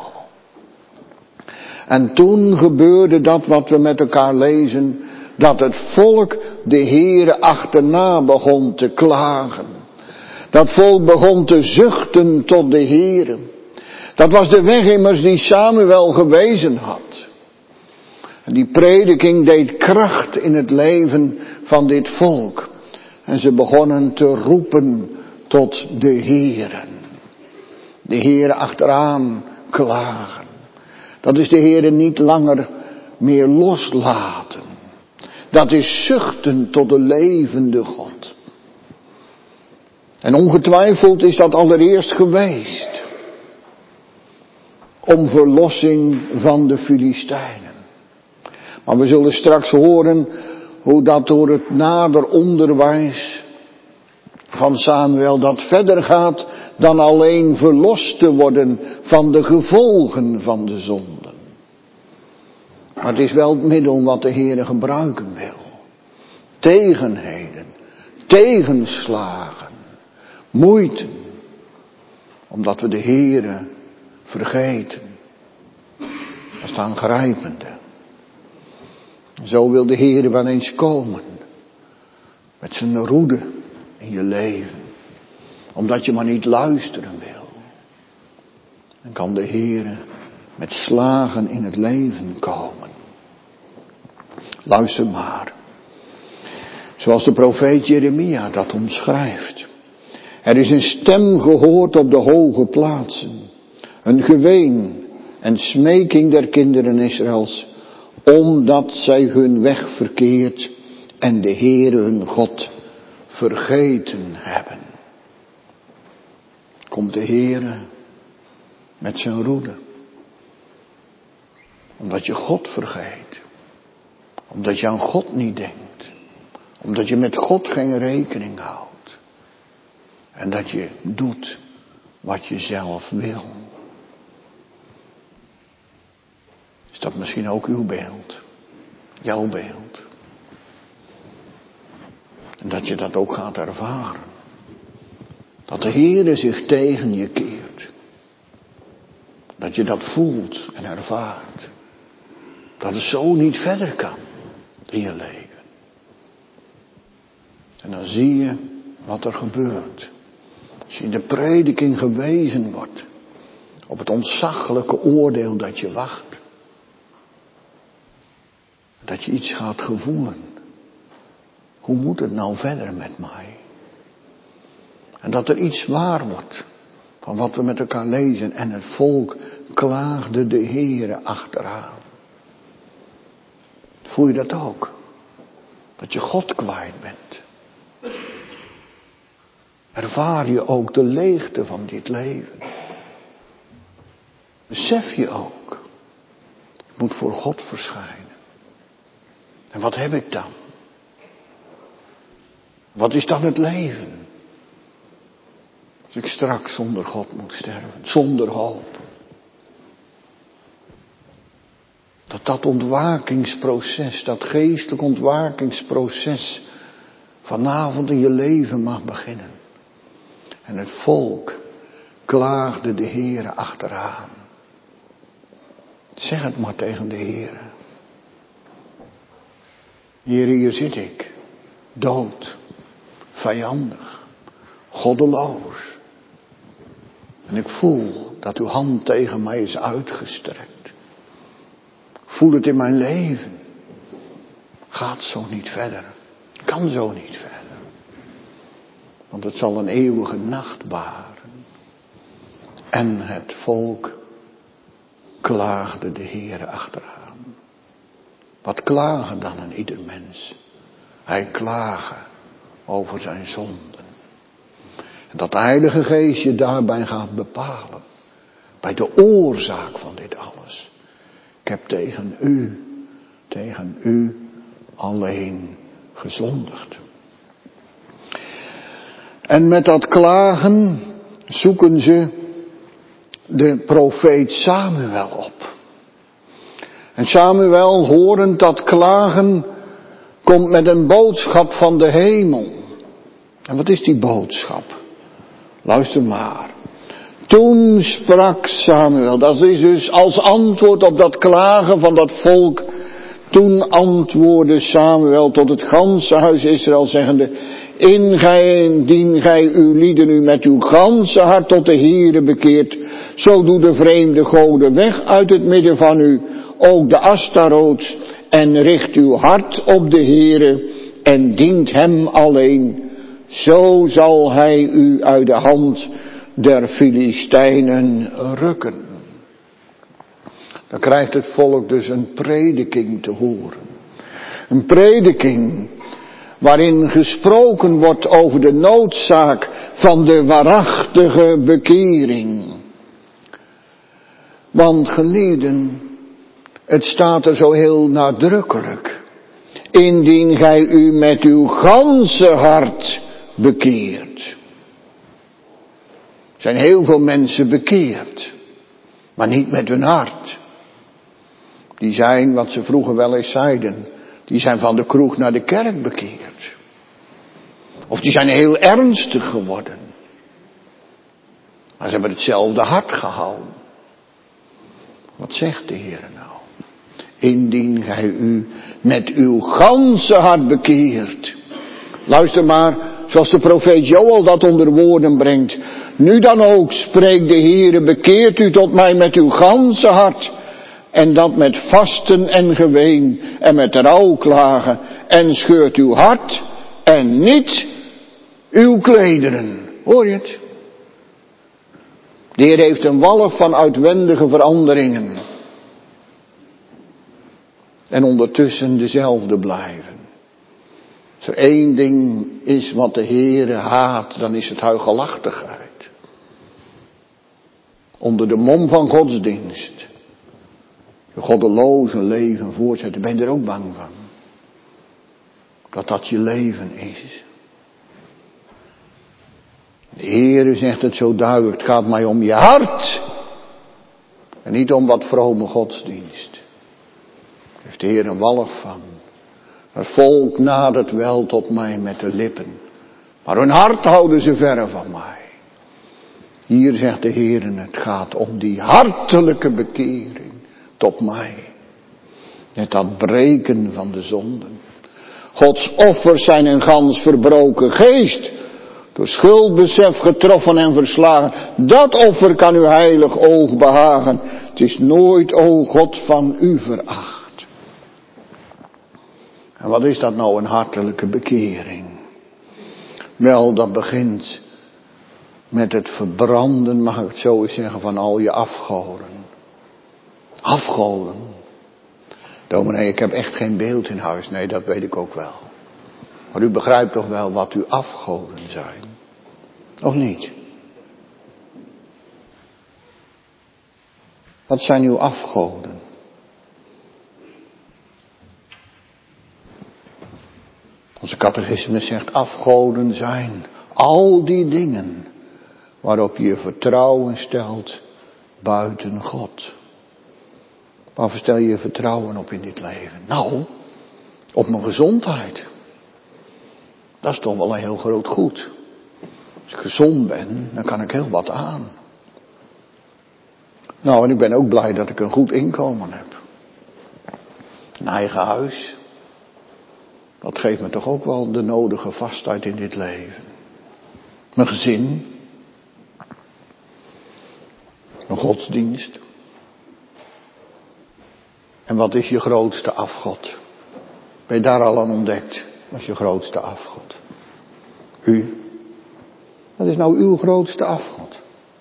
En toen gebeurde dat wat we met elkaar lezen, dat het volk de Heere achterna begon te klagen. Dat volk begon te zuchten tot de Heere. Dat was de weg immers die Samuel gewezen had. En die prediking deed kracht in het leven van dit volk. En ze begonnen te roepen tot de Heere. De Heere achteraan klagen. Dat is de Heere niet langer meer loslaten. Dat is zuchten tot de levende God. En ongetwijfeld is dat allereerst geweest om verlossing van de Filistijnen. Maar we zullen straks horen hoe dat door het nader onderwijs van Samuel dat verder gaat dan alleen verlost te worden van de gevolgen van de zonden. Maar het is wel het middel wat de Heere gebruiken wil. Tegenheden, tegenslagen, moeite, omdat we de Heere vergeten. Dat is het aangrijpende. Zo wil de Heere wel eens komen, met zijn roede in je leven, omdat je maar niet luisteren wil. Dan kan de Heere met slagen in het leven komen. Luister maar. Zoals de profeet Jeremia dat omschrijft. Er is een stem gehoord op de hoge plaatsen. Een geween en smeking der kinderen Israëls. Omdat zij hun weg verkeerd en de Heere hun God vergeten hebben. Komt de Heere met zijn roede. Omdat je God vergeet. Omdat je aan God niet denkt. Omdat je met God geen rekening houdt. En dat je doet wat je zelf wil. Is dat misschien ook uw beeld? Jouw beeld? En dat je dat ook gaat ervaren. Dat de Heere zich tegen je keert. Dat je dat voelt en ervaart. Dat het zo niet verder kan in je leven. En dan zie je wat er gebeurt. Als je in de prediking gewezen wordt. Op het ontzaglijke oordeel dat je wacht. Dat je iets gaat gevoelen. Hoe moet het nou verder met mij? En dat er iets waar wordt. Van wat we met elkaar lezen. En het volk klaagde de Heere achteraan. Voel je dat ook? Dat je God kwijt bent. Ervaar je ook de leegte van dit leven. Besef je ook. Ik moet voor God verschijnen. En wat heb ik dan? Wat is dan het leven? Als ik straks zonder God moet sterven. Zonder hoop. Dat dat ontwakingsproces, dat geestelijk ontwakingsproces vanavond in je leven mag beginnen. En het volk klaagde de Heere achteraan. Zeg het maar tegen de Heere. Heere, hier zit ik. Dood. Vijandig. Goddeloos. En ik voel dat uw hand tegen mij is uitgestrekt. Ik voel het in mijn leven. Gaat zo niet verder. Kan zo niet verder. Want het zal een eeuwige nacht baren. En het volk klaagde de Heere achteraan. Wat klagen dan aan ieder mens? Hij klagen over zijn zonden. En dat de Heilige Geest je daarbij gaat bepalen. Bij de oorzaak van dit alles. Ik heb tegen u, tegen u alleen gezondigd. En met dat klagen zoeken ze de profeet Samuel op. En Samuel, horend dat klagen, komt met een boodschap van de hemel. En wat is die boodschap? Luister maar. Toen sprak Samuel, dat is dus als antwoord op dat klagen van dat volk. Toen antwoordde Samuel tot het ganse huis Israël zeggende: In gij, indien gij uw lieden u met uw ganse hart tot de Heere bekeert, zo doe de vreemde goden weg uit het midden van u, ook de Astaroots, en richt uw hart op de Heere en dient hem alleen. Zo zal hij u uit de hand der Filistijnen rukken. Dan krijgt het volk dus een prediking te horen. Een prediking waarin gesproken wordt over de noodzaak van de waarachtige bekering. Want gelieden, het staat er zo heel nadrukkelijk. Indien gij u met uw ganse hart bekeert. Er zijn heel veel mensen bekeerd, maar niet met hun hart. Die zijn, wat ze vroeger wel eens zeiden, die zijn van de kroeg naar de kerk bekeerd. Of die zijn heel ernstig geworden. Maar ze hebben hetzelfde hart gehouden. Wat zegt de Heer nou? Indien gij u met uw ganse hart bekeert. Luister maar, zoals de profeet Joël dat onder woorden brengt. Nu dan ook, spreekt de Heere, bekeert u tot mij met uw ganse hart. En dat met vasten en geween en met rouwklagen. En scheurt uw hart en niet uw klederen. Hoor je het? De Heer heeft een walg van uitwendige veranderingen. En ondertussen dezelfde blijven. Als er één ding is wat de Heere haat, dan is het huichelachtigheid. Onder de mom van godsdienst. Je goddeloze leven voortzetten. Ben je er ook bang van? Dat dat je leven is. De Heere zegt het zo duidelijk. Het gaat mij om je hart. En niet om wat vrome godsdienst. Daar heeft de Heer een walg van. Het volk nadert wel tot mij met de lippen. Maar hun hart houden ze verre van mij. Hier zegt de Heer, het gaat om die hartelijke bekering tot mij. Met dat breken van de zonden. Gods offers zijn een gans verbroken geest. Door schuldbesef getroffen en verslagen. Dat offer kan uw heilig oog behagen. Het is nooit, o God, van u veracht. En wat is dat nou, een hartelijke bekering? Wel, dat begint met het verbranden, mag ik het zo eens zeggen, van al je afgoden. Afgoden. Dominee, ik heb echt geen beeld in huis. Nee, dat weet ik ook wel. Maar u begrijpt toch wel wat uw afgoden zijn? Of niet? Wat zijn uw afgoden? Onze catechismus zegt, afgoden zijn al die dingen waarop je vertrouwen stelt buiten God. Waar stel je je vertrouwen op in dit leven? Nou, op mijn gezondheid. Dat is toch wel een heel groot goed. Als ik gezond ben, dan kan ik heel wat aan. Nou, en ik ben ook blij dat ik een goed inkomen heb. Een eigen huis. Dat geeft me toch ook wel de nodige vastheid in dit leven. Mijn gezin. Mijn godsdienst. En wat is je grootste afgod? Ben je daar al aan ontdekt? Wat is je grootste afgod? U. Wat is nou uw grootste afgod?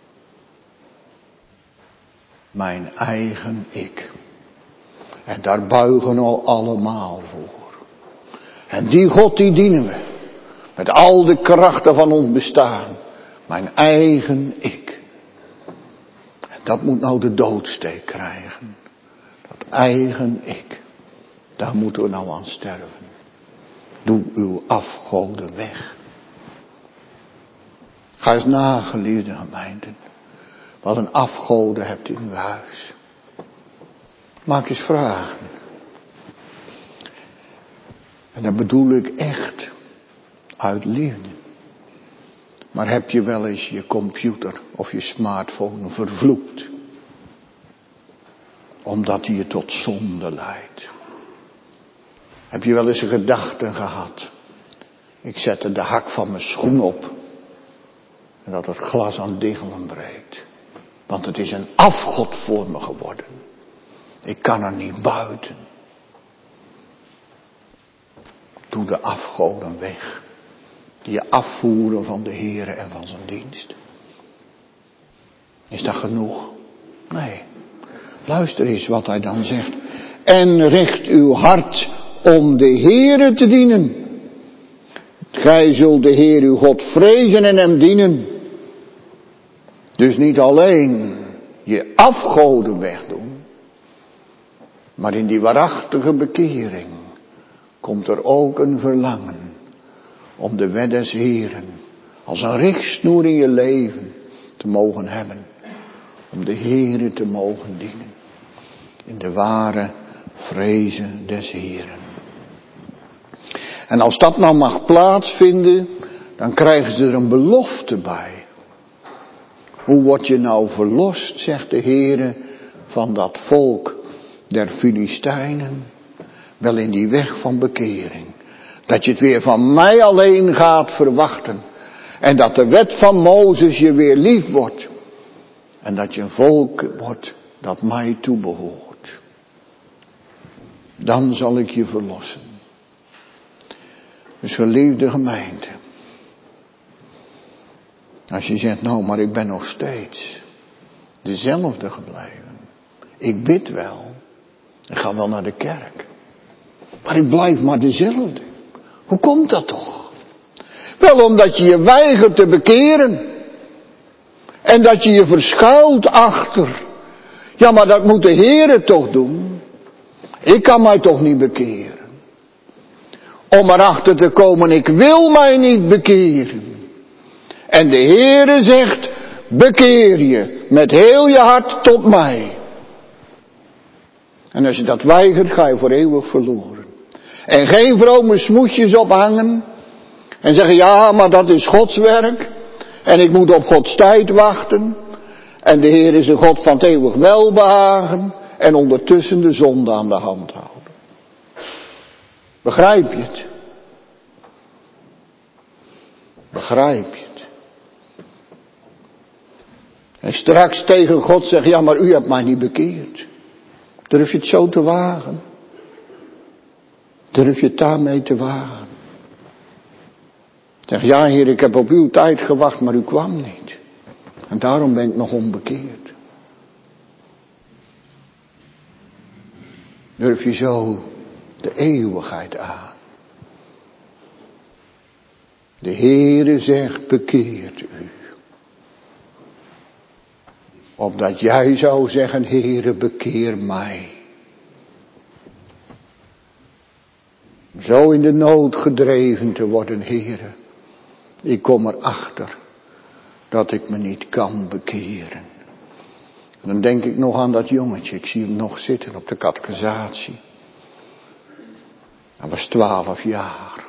Mijn eigen ik. En daar buigen we allemaal voor. En die God die dienen we. Met al de krachten van ons bestaan. Mijn eigen ik. En dat moet nou de doodsteek krijgen. Dat eigen ik. Daar moeten we nou aan sterven. Doe uw afgoden weg. Ga eens na, geliefde gemeenten. Wat een afgoden hebt u in uw huis. Maak eens vragen. En dat bedoel ik echt uit liefde. Maar heb je wel eens je computer of je smartphone vervloekt? Omdat die je tot zonde leidt. Heb je wel eens een gedachte gehad? Ik zette de hak van mijn schoen op. En dat het glas aan diggelen breekt. Want het is een afgod voor me geworden. Ik kan er niet buiten. Doe de afgoden weg. Die je afvoeren van de Heere en van zijn dienst. Is dat genoeg? Nee. Luister eens wat hij dan zegt. En richt uw hart om de Heere te dienen. Gij zult de Heer uw God vrezen en hem dienen. Dus niet alleen je afgoden wegdoen. Maar in die waarachtige bekering komt er ook een verlangen om de wet des Heeren als een richtsnoer in je leven te mogen hebben. Om de Heere te mogen dienen. In de ware vrezen des Heeren. En als dat nou mag plaatsvinden, dan krijgen ze er een belofte bij. Hoe word je nou verlost, zegt de Heere, van dat volk der Filistijnen? Wel in die weg van bekering. Dat je het weer van mij alleen gaat verwachten. En dat de wet van Mozes je weer lief wordt. En dat je een volk wordt dat mij toebehoort. Dan zal ik je verlossen. Dus geliefde gemeente. Als je zegt, nou maar ik ben nog steeds dezelfde gebleven. Ik bid wel. Ik ga wel naar de kerk. Maar ik blijf maar dezelfde. Hoe komt dat toch? Wel omdat je je weigert te bekeren. En dat je je verschuilt achter. Ja, maar dat moet de Heere toch doen. Ik kan mij toch niet bekeren. Om erachter te komen, ik wil mij niet bekeren. En de Heere zegt, bekeer je met heel je hart tot mij. En als je dat weigert, ga je voor eeuwig verloren. En geen vrome smoetjes ophangen. En zeggen, ja, maar dat is Gods werk. En ik moet op Gods tijd wachten. En de Heer is een God van het eeuwig welbehagen. En ondertussen de zonde aan de hand houden. Begrijp je het? Begrijp je het? En straks tegen God zegt, ja, maar u hebt mij niet bekeerd. Durf je het zo te wagen? Durf je het daarmee te wagen? Zeg, ja Heer, ik heb op uw tijd gewacht, maar u kwam niet. En daarom ben ik nog onbekeerd. Durf je zo de eeuwigheid aan? De Heere zegt, bekeert u. Opdat jij zou zeggen, Heere, bekeer mij. Zo in de nood gedreven te worden, Heere. Ik kom erachter dat ik me niet kan bekeren. En dan denk ik nog aan dat jongetje. Ik zie hem nog zitten op de catechisatie. Hij was twaalf jaar.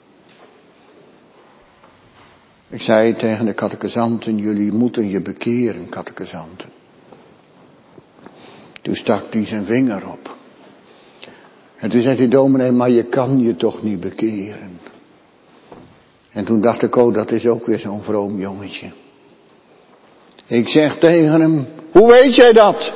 Ik zei tegen de catechisanten, jullie moeten je bekeren, catechisanten. Toen stak hij zijn vinger op. En toen zei die dominee, maar je kan je toch niet bekeren. En toen dacht ik, oh, dat is ook weer zo'n vroom jongetje. Ik zeg tegen hem, hoe weet jij dat?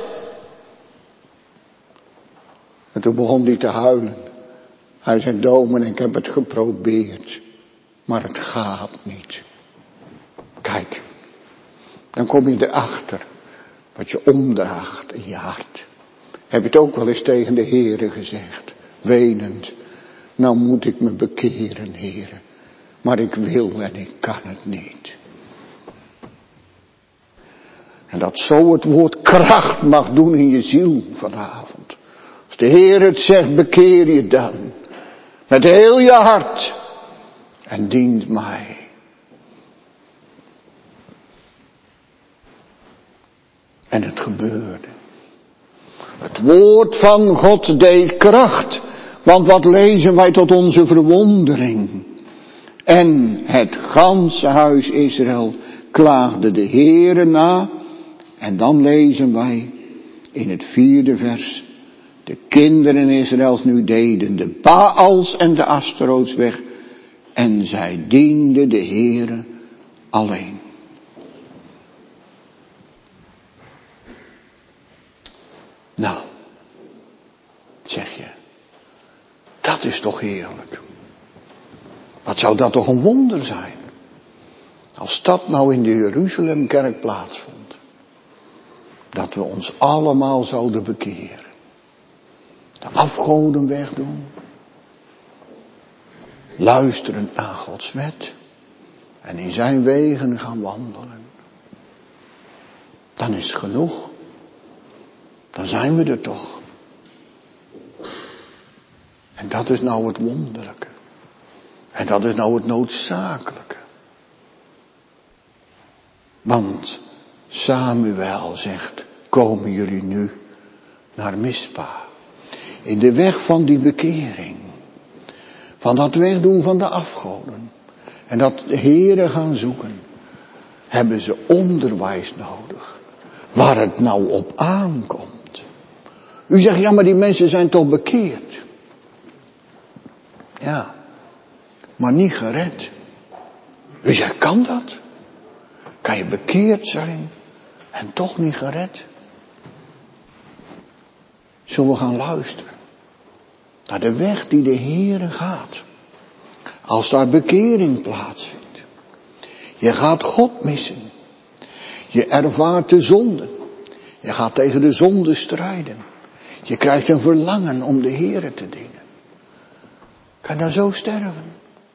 En toen begon hij te huilen. Hij zei, dominee, ik heb het geprobeerd, maar het gaat niet. Kijk, dan kom je erachter wat je omdraagt in je hart. Heb je het ook wel eens tegen de Heere gezegd, wenend, nou moet ik me bekeren, Heere, maar ik wil en ik kan het niet. En dat zo het woord kracht mag doen in je ziel vanavond. Als de Heer het zegt, bekeer je dan. Met heel je hart. En dient mij. En het gebeurde. Het woord van God deed kracht. Want wat lezen wij tot onze verwondering. En het ganse huis Israël klaagde de Heere na. En dan lezen wij in het vierde vers. De kinderen Israëls nu deden de Baals en de Asteroots weg. En zij dienden de Heere alleen. Nou, zeg je, dat is toch heerlijk. Wat zou dat toch een wonder zijn. Als dat nou in de Jeruzalemkerk plaatsvond. Dat we ons allemaal zouden bekeren. De afgoden wegdoen. Luisteren naar Gods wet. En in zijn wegen gaan wandelen. Dan is het genoeg. Dan zijn we er toch. En dat is nou het wonderlijke. En dat is nou het noodzakelijke. Want Samuel zegt, komen jullie nu naar Mispa. In de weg van die bekering. Van dat wegdoen van de afgoden. en dat de Heere gaan zoeken, hebben ze onderwijs nodig. Waar het nou op aankomt. U zegt, ja, maar die mensen zijn toch bekeerd? Ja, maar niet gered. U zegt, kan dat? Kan je bekeerd zijn en toch niet gered? Zullen we gaan luisteren naar de weg die de Heere gaat. Als daar bekering plaatsvindt. Je gaat God missen. Je ervaart de zonde. Je gaat tegen de zonde strijden. Je krijgt een verlangen om de Heere te dienen. Kan je dan zo sterven?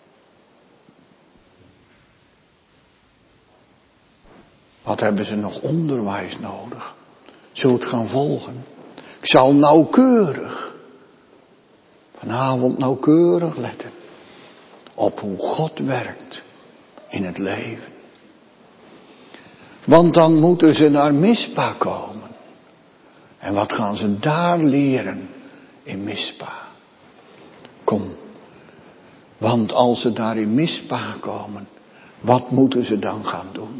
Wat hebben ze nog onderwijs nodig? Zullen we het gaan volgen? Ik zal nauwkeurig, vanavond nauwkeurig letten op hoe God werkt in het leven. Want dan moeten ze naar Mispa komen. En wat gaan ze daar leren in Mispa? Kom, want als ze daar in Mispa komen, wat moeten ze dan gaan doen?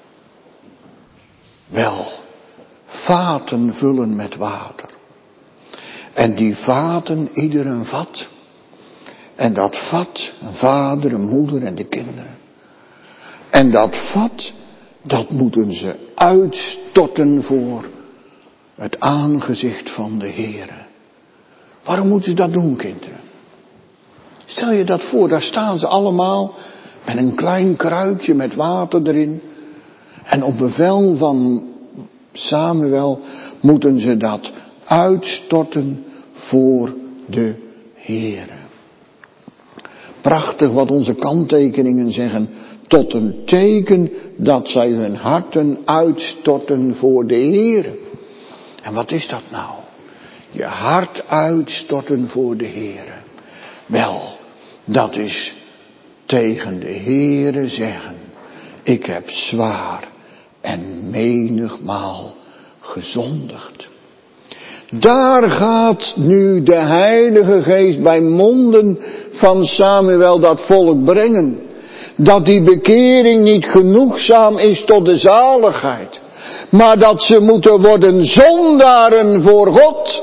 Wel, vaten vullen met water. En die vaten, ieder een vat. En dat vat, een vader, een moeder en de kinderen. En dat vat, dat moeten ze uitstorten voor het aangezicht van de Heere. Waarom moeten ze dat doen, kinderen? Stel je dat voor, daar staan ze allemaal met een klein kruikje met water erin. En op bevel van Samuel moeten ze dat uitstorten voor de Heere. Prachtig wat onze kanttekeningen zeggen. Tot een teken dat zij hun harten uitstorten voor de Heere. En wat is dat nou? Je hart uitstorten voor de Heere. Wel, dat is tegen de Heere zeggen. Ik heb zwaar en menigmaal gezondigd. Daar gaat nu de Heilige Geest bij monden van Samuel dat volk brengen. Dat die bekering niet genoegzaam is tot de zaligheid. Maar dat ze moeten worden zondaren voor God.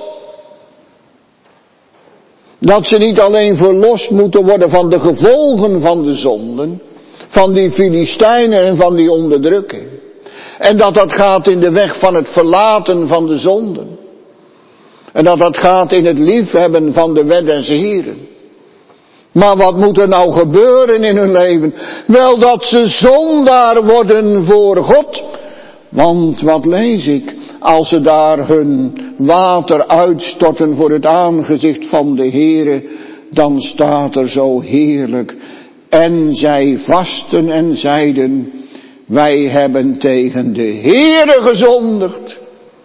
Dat ze niet alleen verlost moeten worden van de gevolgen van de zonden. Van die Filistijnen en van die onderdrukking. En dat dat gaat in de weg van het verlaten van de zonden. En dat dat gaat in het liefhebben van de wet des Heren. Maar wat moet er nou gebeuren in hun leven? Wel dat ze zondaar worden voor God. Want wat lees ik? Als ze daar hun water uitstorten voor het aangezicht van de Heere. Dan staat er zo heerlijk. En zij vasten en zeiden. Wij hebben tegen de Heere gezondigd.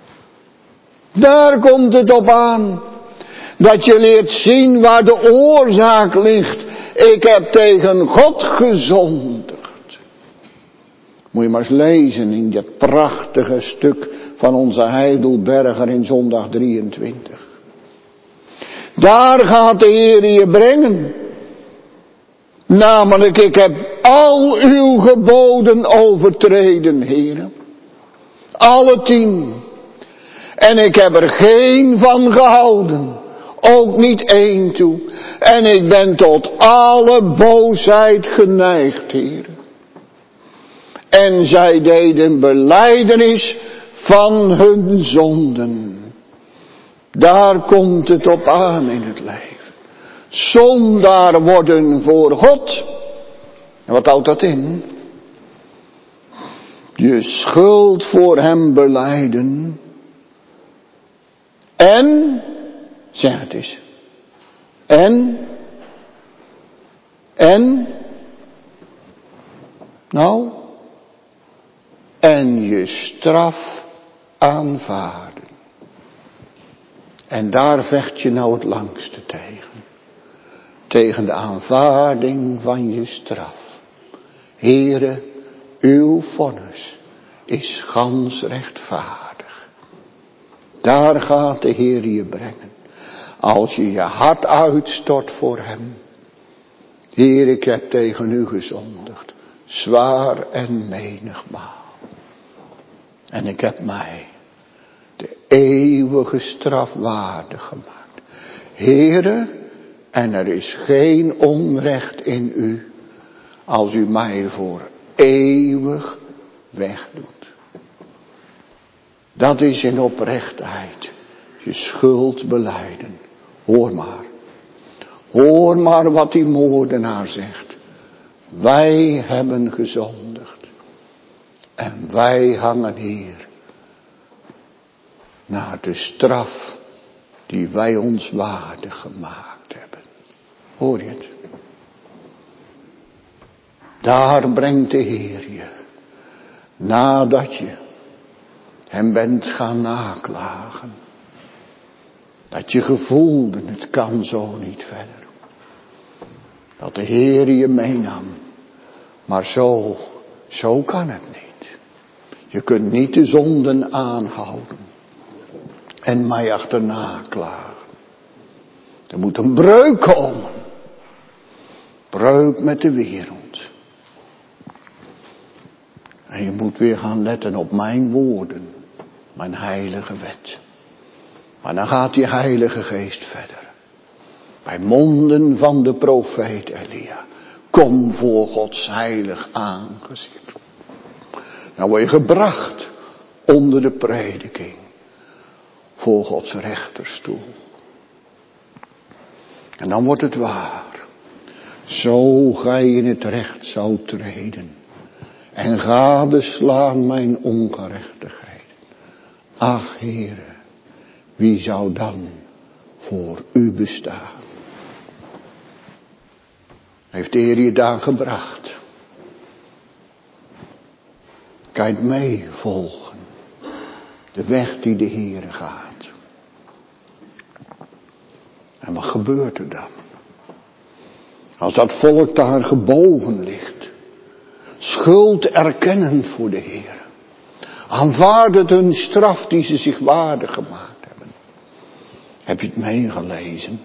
Daar komt het op aan. Dat je leert zien waar de oorzaak ligt. Ik heb tegen God gezondigd. Moet je maar eens lezen in dat prachtige stuk van onze Heidelberger in zondag drieëntwintig. Daar gaat de Heer je brengen. Namelijk, ik heb al uw geboden overtreden, Heere. Alle tien. En ik heb er geen van gehouden. Ook niet één toe. En ik ben tot alle boosheid geneigd, Heer. En zij deden belijdenis van hun zonden. Daar komt het op aan in het leven. Zondaar worden voor God. En wat houdt dat in? Je schuld voor hem belijden. En, zeg het eens. En, en, nou, en je straf aanvaarden. En daar vecht je nou het langste tegen. Tegen de aanvaarding van je straf. Heere, uw vonnis is gans rechtvaardig. Daar gaat de Heer je brengen. Als je je hart uitstort voor hem. Heer, ik heb tegen u gezondigd, zwaar en menigmaal. En ik heb mij de eeuwige straf waardig gemaakt. Heere, en er is geen onrecht in u, als u mij voor eeuwig wegdoet. Dat is in oprechtheid je schuld belijden. Hoor maar. Hoor maar wat die moordenaar zegt. Wij hebben gezondigd. En wij hangen hier. Naar de straf die wij ons waardig gemaakt hebben. Hoor je het? Daar brengt de Heer je. Nadat je hem bent gaan naklagen. Dat je gevoelde, het kan zo niet verder. Dat de Heer je meenam. Maar zo, zo kan het niet. Je kunt niet de zonden aanhouden. En mij achterna klagen. Er moet een breuk komen. Breuk met de wereld. En je moet weer gaan letten op mijn woorden. Mijn heilige wet. Maar dan gaat die Heilige Geest verder. Bij monden van de profeet Elia. Kom voor Gods heilig aangezicht. Dan word je gebracht onder de prediking. Voor Gods rechterstoel. En dan wordt het waar. Zo gij in het recht zou treden. En gadeslaan mijn ongerechtigheid. Ach, Heere. Wie zou dan voor u bestaan? Heeft de Heer je daar gebracht? Kijk mee volgen. De weg die de Heer gaat. En wat gebeurt er dan? Als dat volk daar gebogen ligt. Schuld erkennend voor de Heer. Aanvaardet hun straf die ze zich waardig gemaakt hebben. Heb je het meegelezen?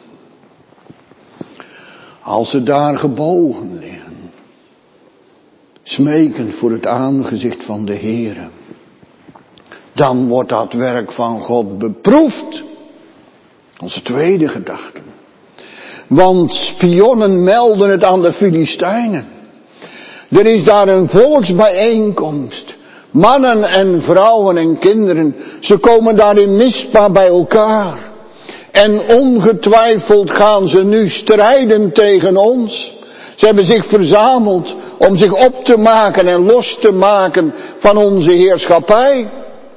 Als ze daar gebogen liggen. Smekend voor het aangezicht van de Heer. Dan wordt dat werk van God beproefd. Onze tweede gedachte. Want spionnen melden het aan de Filistijnen. Er is daar een volksbijeenkomst. Mannen en vrouwen en kinderen. Ze komen daar in Mispa bij elkaar. En ongetwijfeld gaan ze nu strijden tegen ons. Ze hebben zich verzameld om zich op te maken en los te maken van onze heerschappij.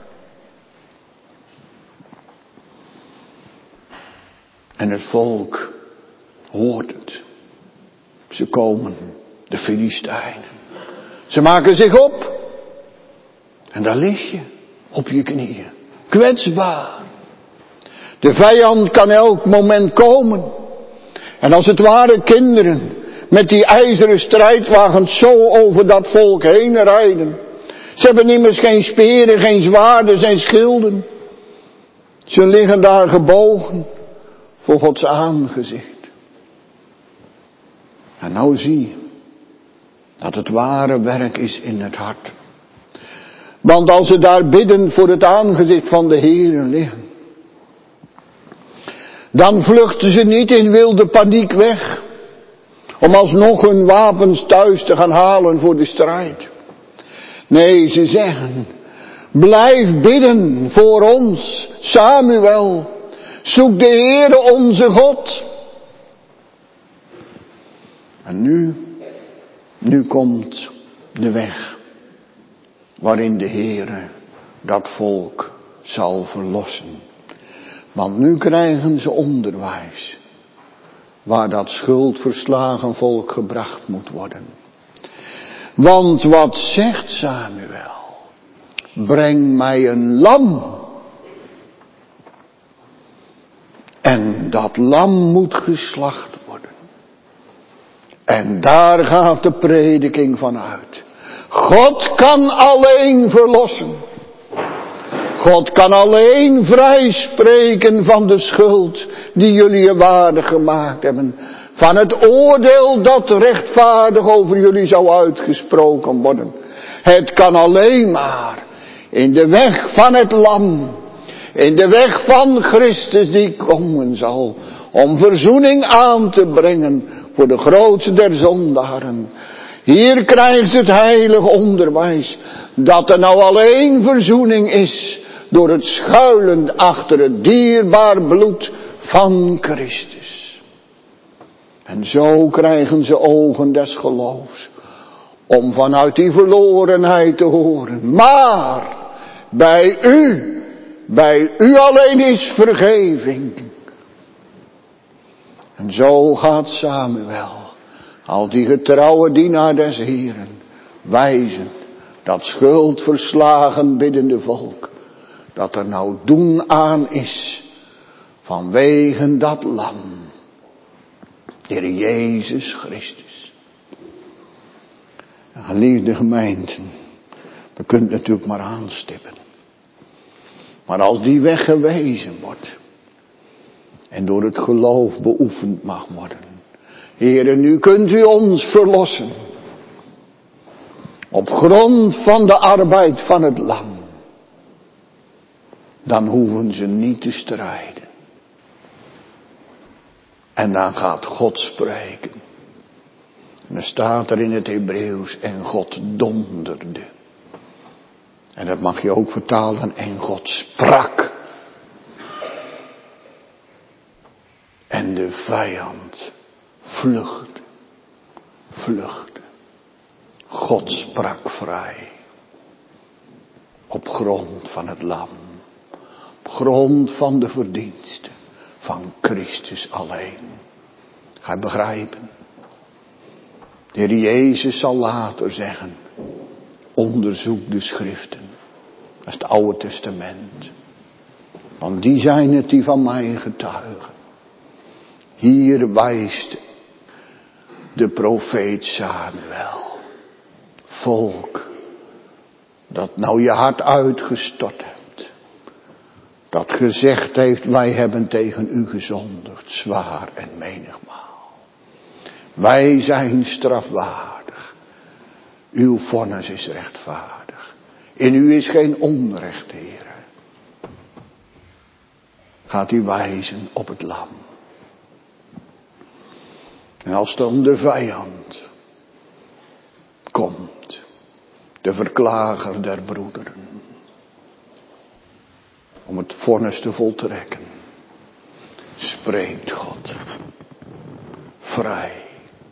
En het volk hoort het. Ze komen, de Filistijnen. Ze maken zich op. En daar lig je, op je knieën. Kwetsbaar. De vijand kan elk moment komen. En als het ware kinderen met die ijzeren strijdwagens zo over dat volk heen rijden. Ze hebben immers geen speren, geen zwaarden, geen schilden. Ze liggen daar gebogen voor Gods aangezicht. En nou zie je dat het ware werk is in het hart. Want als ze daar bidden voor het aangezicht van de Heer liggen. Dan vluchten ze niet in wilde paniek weg. Om alsnog hun wapens thuis te gaan halen voor de strijd. Nee, ze zeggen. Blijf bidden voor ons, Samuel. Zoek de Heere onze God. En nu, nu komt de weg. Waarin de Heere dat volk zal verlossen. Want nu krijgen ze onderwijs. Waar dat schuldverslagen volk gebracht moet worden. Want wat zegt Samuel? Breng mij een lam. En dat lam moet geslacht worden. En daar gaat de prediking van uit. God kan alleen verlossen. God kan alleen vrijspreken van de schuld die jullie je waardig gemaakt hebben. van het oordeel dat rechtvaardig over jullie zou uitgesproken worden. Het kan alleen maar in de weg van het lam, in de weg van Christus die komen zal, om verzoening aan te brengen voor de grootste der zondaren. Hier krijgt het heilige onderwijs dat er nou alleen verzoening is door het schuilen achter het dierbaar bloed van Christus. En zo krijgen ze ogen des geloofs om vanuit die verlorenheid te horen. Maar bij u, bij u alleen is vergeving. En zo gaat Samuel, al die getrouwe dienaar des Heeren, wijzen dat schuldverslagen biddende volk, dat er nou doen aan is vanwege dat lam, de Heer Jezus Christus. En geliefde gemeenten, we kunnen het natuurlijk maar aanstippen. Maar als die weg gewezen wordt en door het geloof beoefend mag worden. Heere, nu kunt u ons verlossen. Op grond van de arbeid van het lam. Dan hoeven ze niet te strijden. En dan gaat God spreken. En dan staat er in het Hebreeuws, en God donderde. En dat mag je ook vertalen, en God sprak. En de vijand vluchtte, vluchtte. God sprak vrij. Op grond van het lam. Op grond van de verdiensten van Christus alleen. Ga je begrijpen? De Heer Jezus zal later zeggen, onderzoek de schriften. Dat is het Oude Testament. Want die zijn het die van mij getuigen. Hier wijst de profeet Samuel. Volk, dat nou je hart uitgestort hebt. Dat gezegd heeft, wij hebben tegen u gezondigd, zwaar en menigmaal. Wij zijn strafwaardig. Uw vonnis is rechtvaardig. In u is geen onrecht, Heere. Gaat u wijzen op het lam. En als dan de vijand komt, de verklager der broederen, om het vonnis te voltrekken, spreekt God vrij.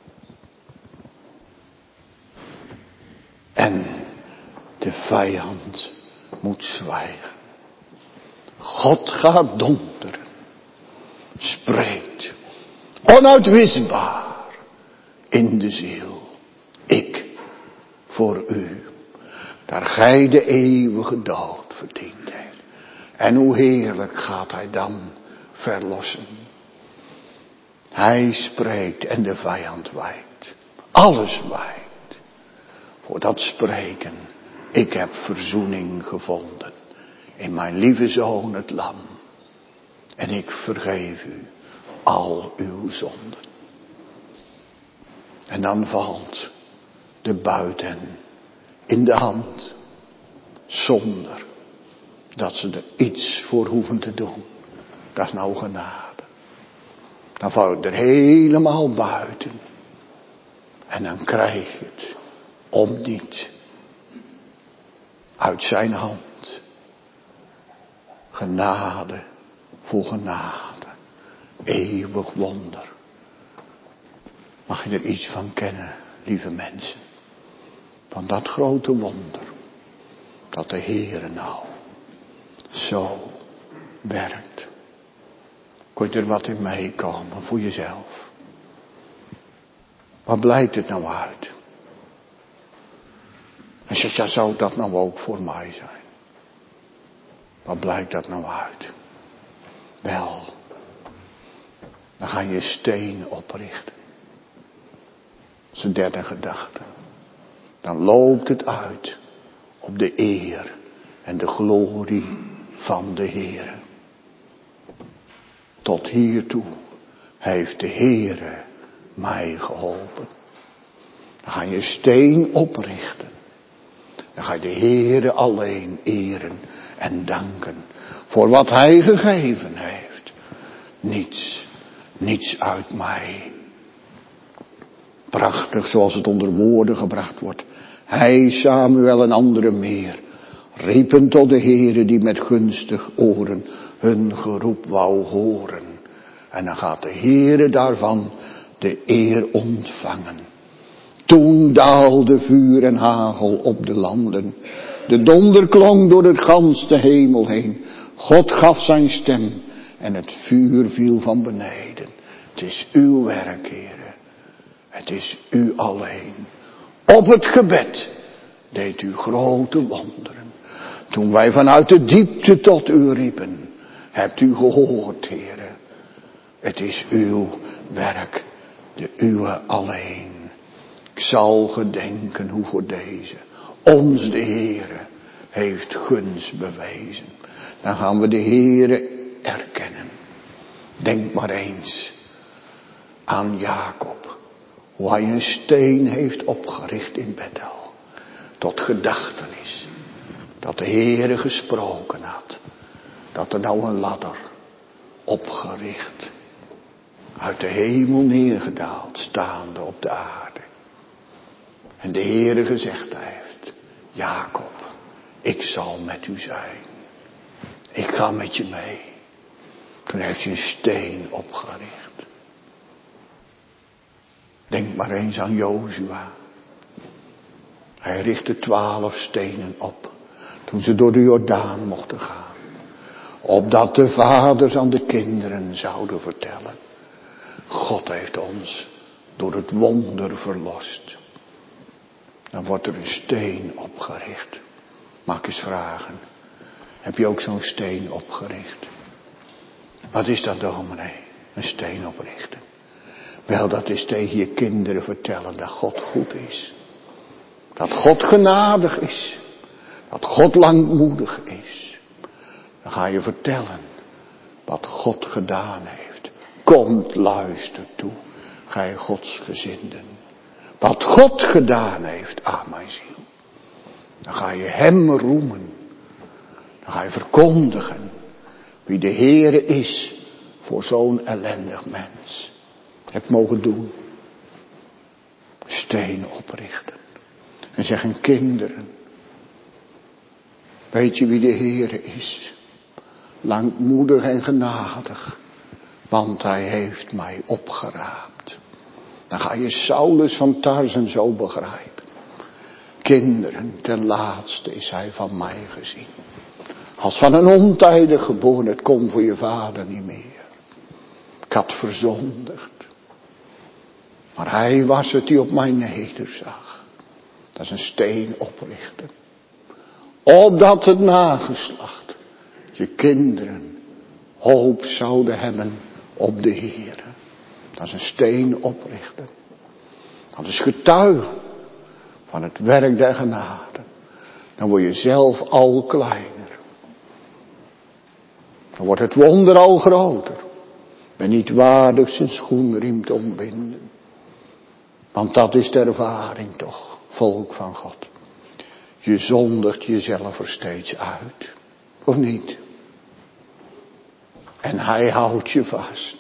En de vijand moet zwijgen. God gaat donderen, spreekt, onuitwisbaar in de ziel. Ik voor u, daar gij de eeuwige dood verdiend heeft. En hoe heerlijk gaat hij dan verlossen. Hij spreekt en de vijand wijkt. Alles wijkt. Voor dat spreken, ik heb verzoening gevonden in mijn lieve zoon het lam. En ik vergeef u al uw zonden. En dan valt de buit hen in de hand, zonder dat ze er iets voor hoeven te doen. Dat is nou genade. Dan valt het er helemaal buiten. En dan krijg je het om niet uit zijn hand. Genade voor genade. Eeuwig wonder. Mag je er iets van kennen, lieve mensen. Van dat grote wonder. Dat de Heere nou zo werkt. Kun je er wat in meekomen voor jezelf. Wat blijkt het nou uit? En zegt, ja, zou dat nou ook voor mij zijn? Wat blijkt dat nou uit? Wel, dan ga je stenen oprichten. Dat is de derde gedachte. Dan loopt het uit op de eer en de glorie van de Heere. Tot hiertoe heeft de Heere mij geholpen. Dan ga je steen oprichten. Dan ga je de Heere alleen eren en danken voor wat hij gegeven heeft. Niets, niets uit mij. Prachtig zoals het onder woorden gebracht wordt. Hij, Samuel en anderen meer, riepen tot de Heere die met gunstig oren hun geroep wou horen. En dan gaat de Heere daarvan de eer ontvangen. Toen daalde vuur en hagel op de landen. De donder klonk door het gans de hemel heen. God gaf zijn stem en het vuur viel van beneden. Het is uw werk, Heere. Het is u alleen. Op het gebed deed u grote wonderen. Toen wij vanuit de diepte tot u riepen, hebt u gehoord, Heere. Het is uw werk, de uwe alleen. Ik zal gedenken hoe voor deze ons de Heere heeft gunst bewezen. Dan gaan we de Heere erkennen. Denk maar eens aan Jacob. Hoe hij een steen heeft opgericht in Bethel. Tot gedachtenis. Dat de Heere gesproken had. Dat er nou een ladder opgericht. Uit de hemel neergedaald. Staande op de aarde. En de Heere gezegd heeft. Jacob, ik zal met u zijn. Ik ga met je mee. Toen heeft hij een steen opgericht. Denk maar eens aan Jozua. Hij richtte twaalf stenen op. Toen ze door de Jordaan mochten gaan. Opdat de vaders aan de kinderen zouden vertellen. God heeft ons door het wonder verlost. Dan wordt er een steen opgericht. Mag ik eens vragen. Heb je ook zo'n steen opgericht? Wat is dat, dominee? Een steen oprichten. Wel, dat is tegen je kinderen vertellen dat God goed is. Dat God genadig is. Dat God langmoedig is. Dan ga je vertellen wat God gedaan heeft. Komt, luister toe, gij godsgezinden. Wat God gedaan heeft aan mijn ziel. Dan ga je hem roemen. Dan ga je verkondigen wie de Heere is voor zo'n ellendig mens. Heb mogen doen. Steen oprichten. En zeggen kinderen. Weet je wie de Heere is? Langmoedig en genadig. Want hij heeft mij opgeraapt. Dan ga je Saulus van Tarsen zo begrijpen. Kinderen, ten laatste is hij van mij gezien. Als van een ontijdig geboren, het kon voor je vader niet meer. Ik had verzondigd. Maar hij was het die op mij nederzag. Dat is een steen oprichten. Opdat het nageslacht, je kinderen, hoop zouden hebben op de Heere. Dat is een steen oprichten. Dat is getuigen van het werk der genade. Dan word je zelf al kleiner. Dan wordt het wonder al groter. Ben niet waardig zijn schoenriem te ontbinden. Want dat is de ervaring toch, volk van God. Je zondigt jezelf er steeds uit. Of niet? En hij houdt je vast.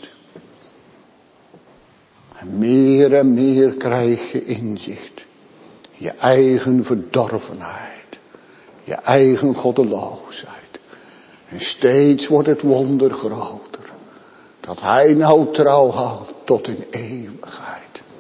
En meer en meer krijg je inzicht. Je eigen verdorvenheid. Je eigen goddeloosheid. En steeds wordt het wonder groter. Dat hij nou trouw houdt tot in eeuwigheid.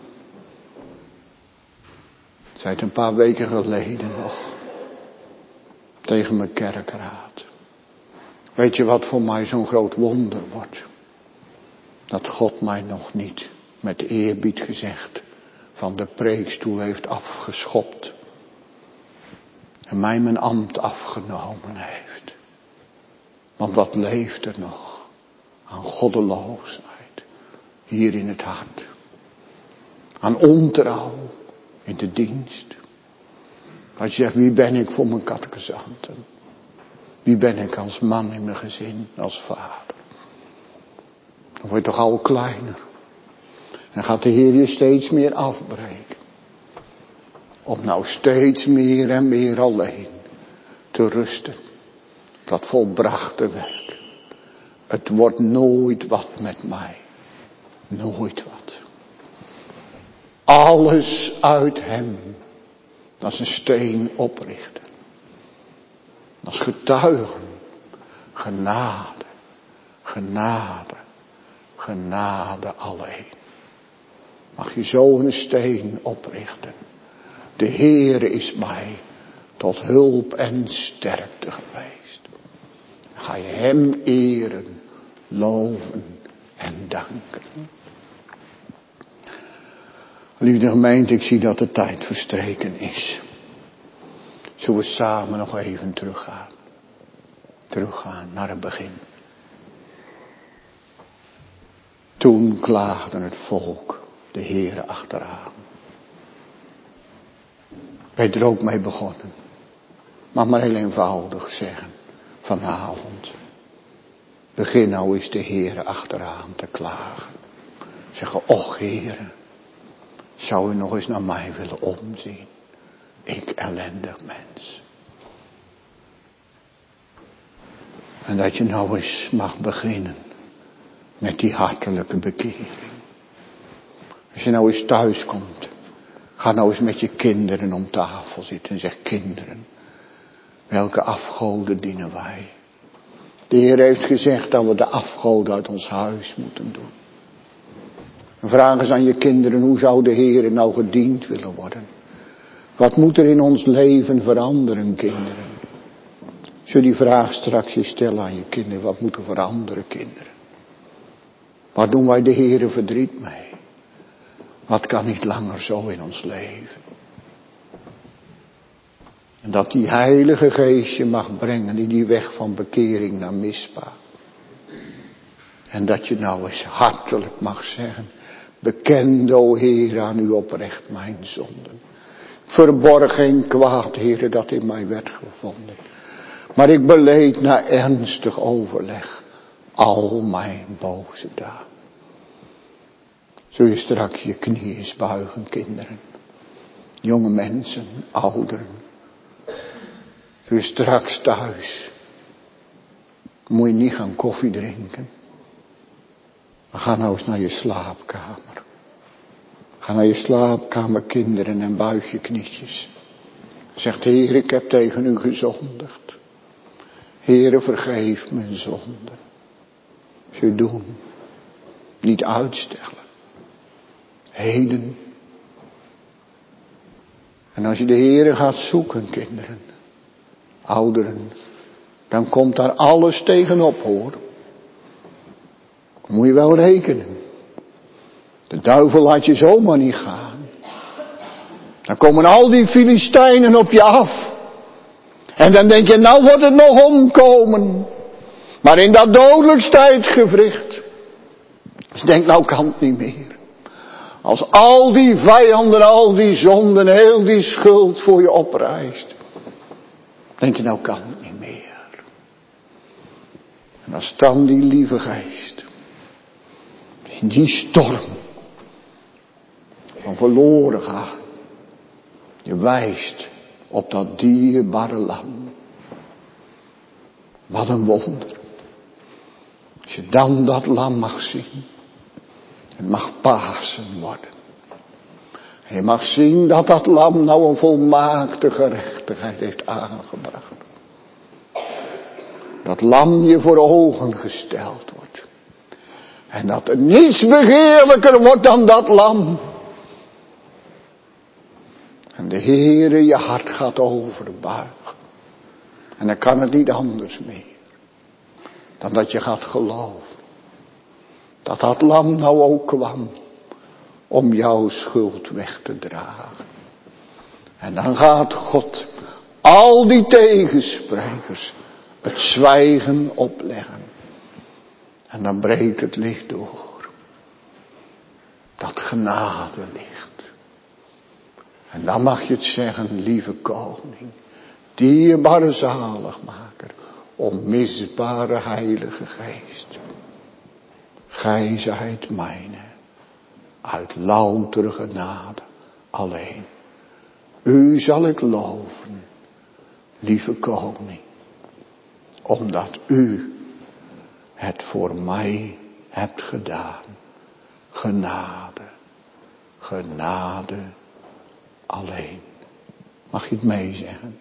Ik zei het een paar weken geleden nog. Tegen mijn kerkraad. Weet je wat voor mij zo'n groot wonder wordt? Dat God mij nog niet met eerbied gezegd van de preekstoel heeft afgeschopt. En mij mijn ambt afgenomen heeft. Want wat leeft er nog aan goddeloosheid hier in het hart. Aan ontrouw in de dienst. Als je zegt, wie ben ik voor mijn catechizanten? Wie ben ik als man in mijn gezin, als vader? Dan word je toch al kleiner. Dan gaat de Heer je steeds meer afbreken. Om nou steeds meer en meer alleen te rusten. Dat volbrachte werk. Het wordt nooit wat met mij. Nooit wat. Alles uit hem. Dat is een steen oprichten. Dat is getuigen. Genade. Genade. Genade alleen. Mag je zo een steen oprichten. De Heere is mij tot hulp en sterkte geweest. Ga je hem eren, loven en danken. Lieve gemeente, ik zie dat de tijd verstreken is. Zullen we samen nog even teruggaan. Teruggaan naar het begin. Toen klaagde het volk de Heere achteraan. Ben je er ook mee begonnen? Mag maar heel eenvoudig zeggen. Vanavond. Begin nou eens de Heere achteraan te klagen. Zeggen, och Heere. Zou u nog eens naar mij willen omzien? Ik ellendig mens. En dat je nou eens mag beginnen. Met die hartelijke bekering. Als je nou eens thuis komt. Ga nou eens met je kinderen om tafel zitten en zeg, kinderen, welke afgoden dienen wij? De Heer heeft gezegd dat we de afgoden uit ons huis moeten doen. En vraag eens aan je kinderen, hoe zou de Heer nou gediend willen worden? Wat moet er in ons leven veranderen, kinderen? Als je die vraag straks eens stellen aan je kinderen, wat moet er veranderen, kinderen? Wat doen wij de Heer verdriet mee? Wat kan niet langer zo in ons leven? En dat die heilige geest je mag brengen in die weg van bekering naar Mispa. En dat je nou eens hartelijk mag zeggen. Bekend, o Heer, aan u oprecht mijn zonden. Verborg geen kwaad, Heer, dat in mij werd gevonden. Maar ik beleed na ernstig overleg al mijn boze daden. Zul je straks je knieën eens buigen, kinderen. Jonge mensen, ouderen. Zul je straks thuis. Moet je niet gaan koffie drinken. Maar ga nou eens naar je slaapkamer. Ga naar je slaapkamer, kinderen, en buig je knietjes. Zegt, Heer, ik heb tegen u gezondigd. Heere, vergeef mijn zonden. Zul doen. Niet uitstellen. Heden. En als je de Heere gaat zoeken, kinderen, ouderen, dan komt daar alles tegenop, hoor. Moet je wel rekenen. De duivel laat je zomaar niet gaan. Dan komen al die Filistijnen op je af. En dan denk je, nou wordt het nog omkomen. Maar in dat dodelijks tijdgewricht. Dus denk, nou kan het niet meer. Als al die vijanden, al die zonden, heel die schuld voor je oprijst. Denk je, nou kan het niet meer. En als dan die lieve geest. In die storm. Van verloren gaan. Je wijst op dat dierbare lam. Wat een wonder. Als je dan dat lam mag zien. Het mag Pasen worden. En je mag zien dat dat lam nou een volmaakte gerechtigheid heeft aangebracht. Dat lam je voor ogen gesteld wordt. En dat er niets begeerlijker wordt dan dat lam. En de Heere je hart gaat overbuigen. En dan kan het niet anders meer. Dan dat je gaat geloven. Dat dat lam nou ook kwam. Om jouw schuld weg te dragen. En dan gaat God al die tegensprekers het zwijgen opleggen. En dan breekt het licht door. Dat genadelicht. En dan mag je het zeggen, lieve koning. Dierbare zaligmaker. Onmisbare heilige geest. Gij zijt mijne. uit loutere genade alleen. U zal ik loven, lieve koning, omdat u het voor mij hebt gedaan. Genade, genade alleen. Mag je het meezeggen?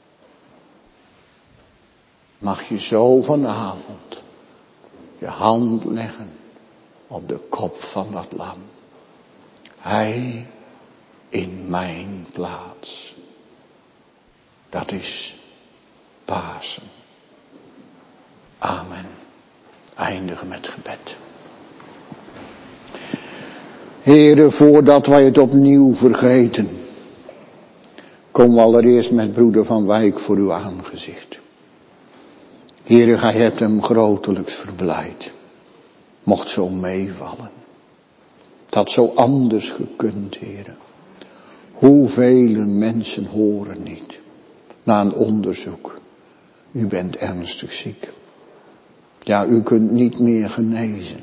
Mag je zo vanavond je hand leggen op de kop van dat lam. Hij in mijn plaats. Dat is Pasen. Amen. Eindigen met gebed. Heere, voordat wij het opnieuw vergeten, komen we allereerst met broeder Van Wijk voor uw aangezicht. Heere, gij hebt hem grotelijks verblijd. Mocht zo meevallen. Het had zo anders gekund, Heere. Hoeveel mensen horen niet. Na een onderzoek. U bent ernstig ziek. Ja, u kunt niet meer genezen.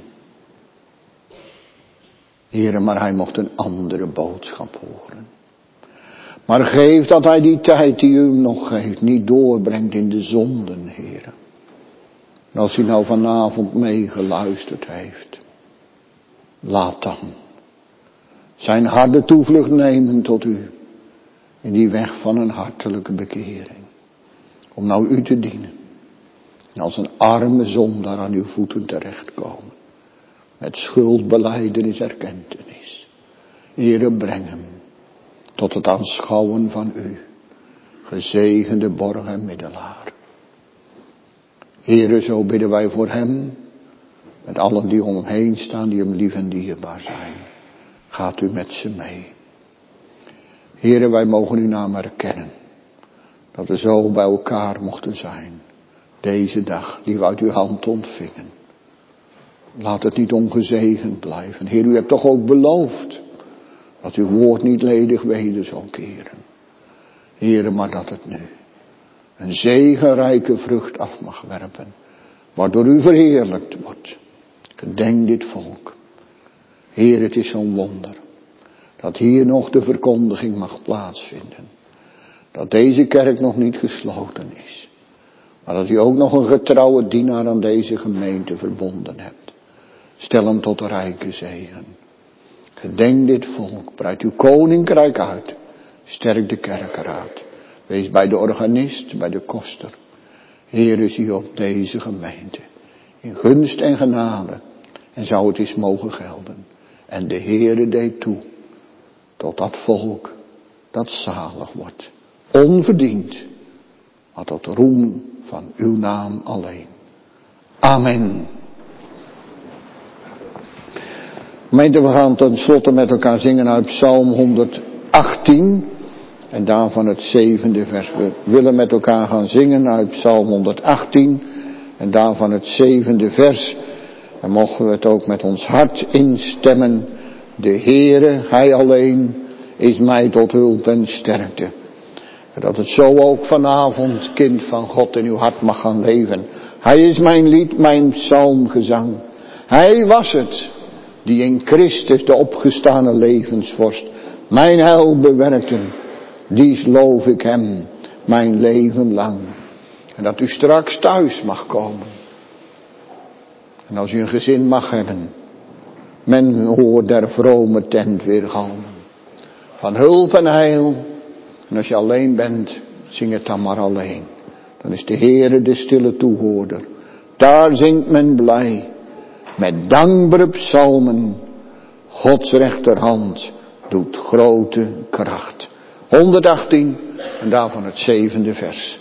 Heere, maar hij mocht een andere boodschap horen. Maar geef dat hij die tijd die u nog geeft niet doorbrengt in de zonden, Heere. En als hij nou vanavond meegeluisterd heeft, laat dan zijn harde toevlucht nemen tot u. In die weg van een hartelijke bekering. Om nou u te dienen. En als een arme zondaar aan uw voeten terechtkomen. Met schuldbelijdenis, erkentenis. Heere, breng hem tot het aanschouwen van u. Gezegende borg en middelaar. Heere, zo bidden wij voor hem. Met allen die om hem heen staan, die hem lief en dierbaar zijn. Gaat u met ze mee. Heere, wij mogen uw naam erkennen. Dat we zo bij elkaar mochten zijn. Deze dag die we uit uw hand ontvingen. Laat het niet ongezegend blijven. Heer, u hebt toch ook beloofd. Dat uw woord niet ledig weder zal keren. Heere, maar dat het nu een zegenrijke vrucht af mag werpen. Waardoor u verheerlijkt wordt. Gedenk dit volk. Heer, het is zo'n wonder. Dat hier nog de verkondiging mag plaatsvinden. Dat deze kerk nog niet gesloten is. Maar dat u ook nog een getrouwe dienaar aan deze gemeente verbonden hebt. Stel hem tot de rijke zegen. Gedenk dit volk. Breid uw koninkrijk uit. Sterk de kerkenraad. Wees bij de organist, bij de koster. Heere, zie op deze gemeente. In gunst en genade. En zou het eens mogen gelden. En de Heere deed toe. Tot dat volk dat zalig wordt. Onverdiend. Maar tot roem van uw naam alleen. Amen. Gemeente, we gaan tenslotte met elkaar zingen uit Psalm honderdachttien. En daarvan het zevende vers. We willen met elkaar gaan zingen uit Psalm honderdachttien. En daarvan het zevende vers. En mogen we het ook met ons hart instemmen. De Heere, Hij alleen, is mij tot hulp en sterkte. En dat het zo ook vanavond, kind van God, in uw hart mag gaan leven. Hij is mijn lied, mijn psalmgezang. Hij was het, die in Christus de opgestane levensvorst mijn heil bewerkte. Dies loof ik hem, mijn leven lang. En dat u straks thuis mag komen. En als u een gezin mag hebben. Men hoort der vrome tent weer galmen. Van hulp en heil. En als je alleen bent, zing het dan maar alleen. Dan is de Heere de stille toehoorder. Daar zingt men blij. Met dankbare psalmen. Gods rechterhand doet grote kracht. honderdachttien en daarvan het zevende vers.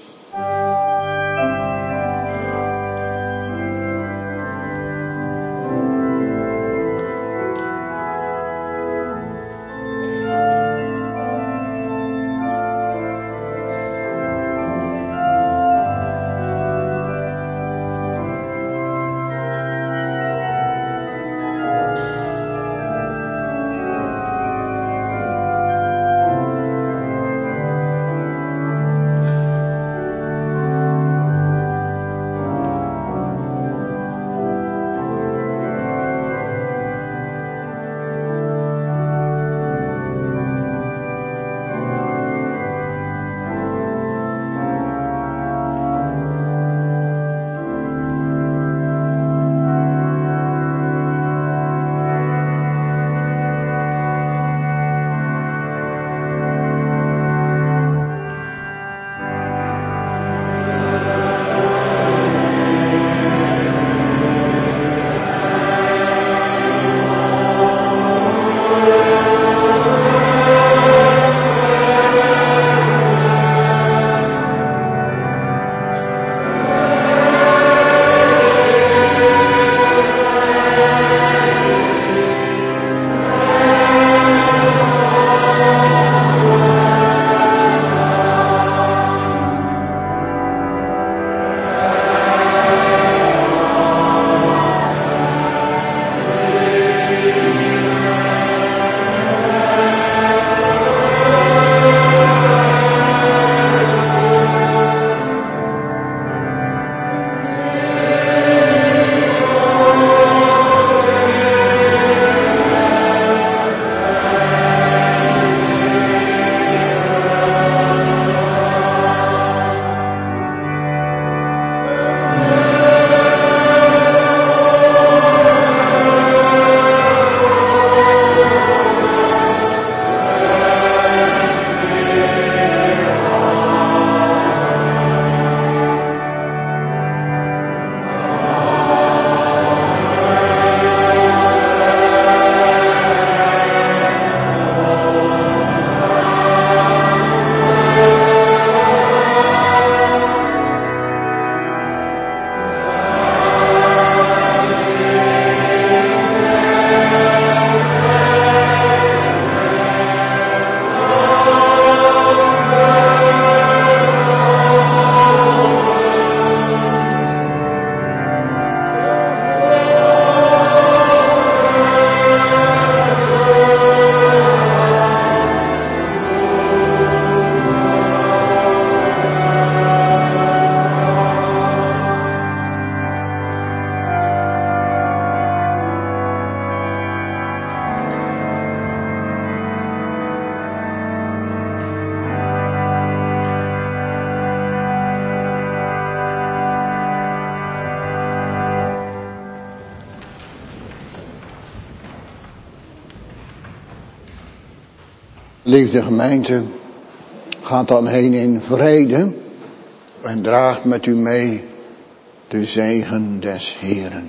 Liefde gemeente, gaat dan heen in vrede en draagt met u mee de zegen des Heeren.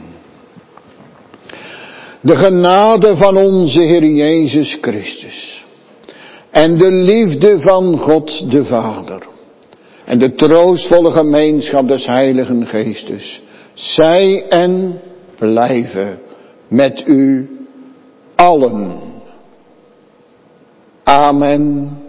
De genade van onze Heer Jezus Christus en de liefde van God de Vader en de troostvolle gemeenschap des Heiligen Geestes, zij en blijven met u allen. Amen.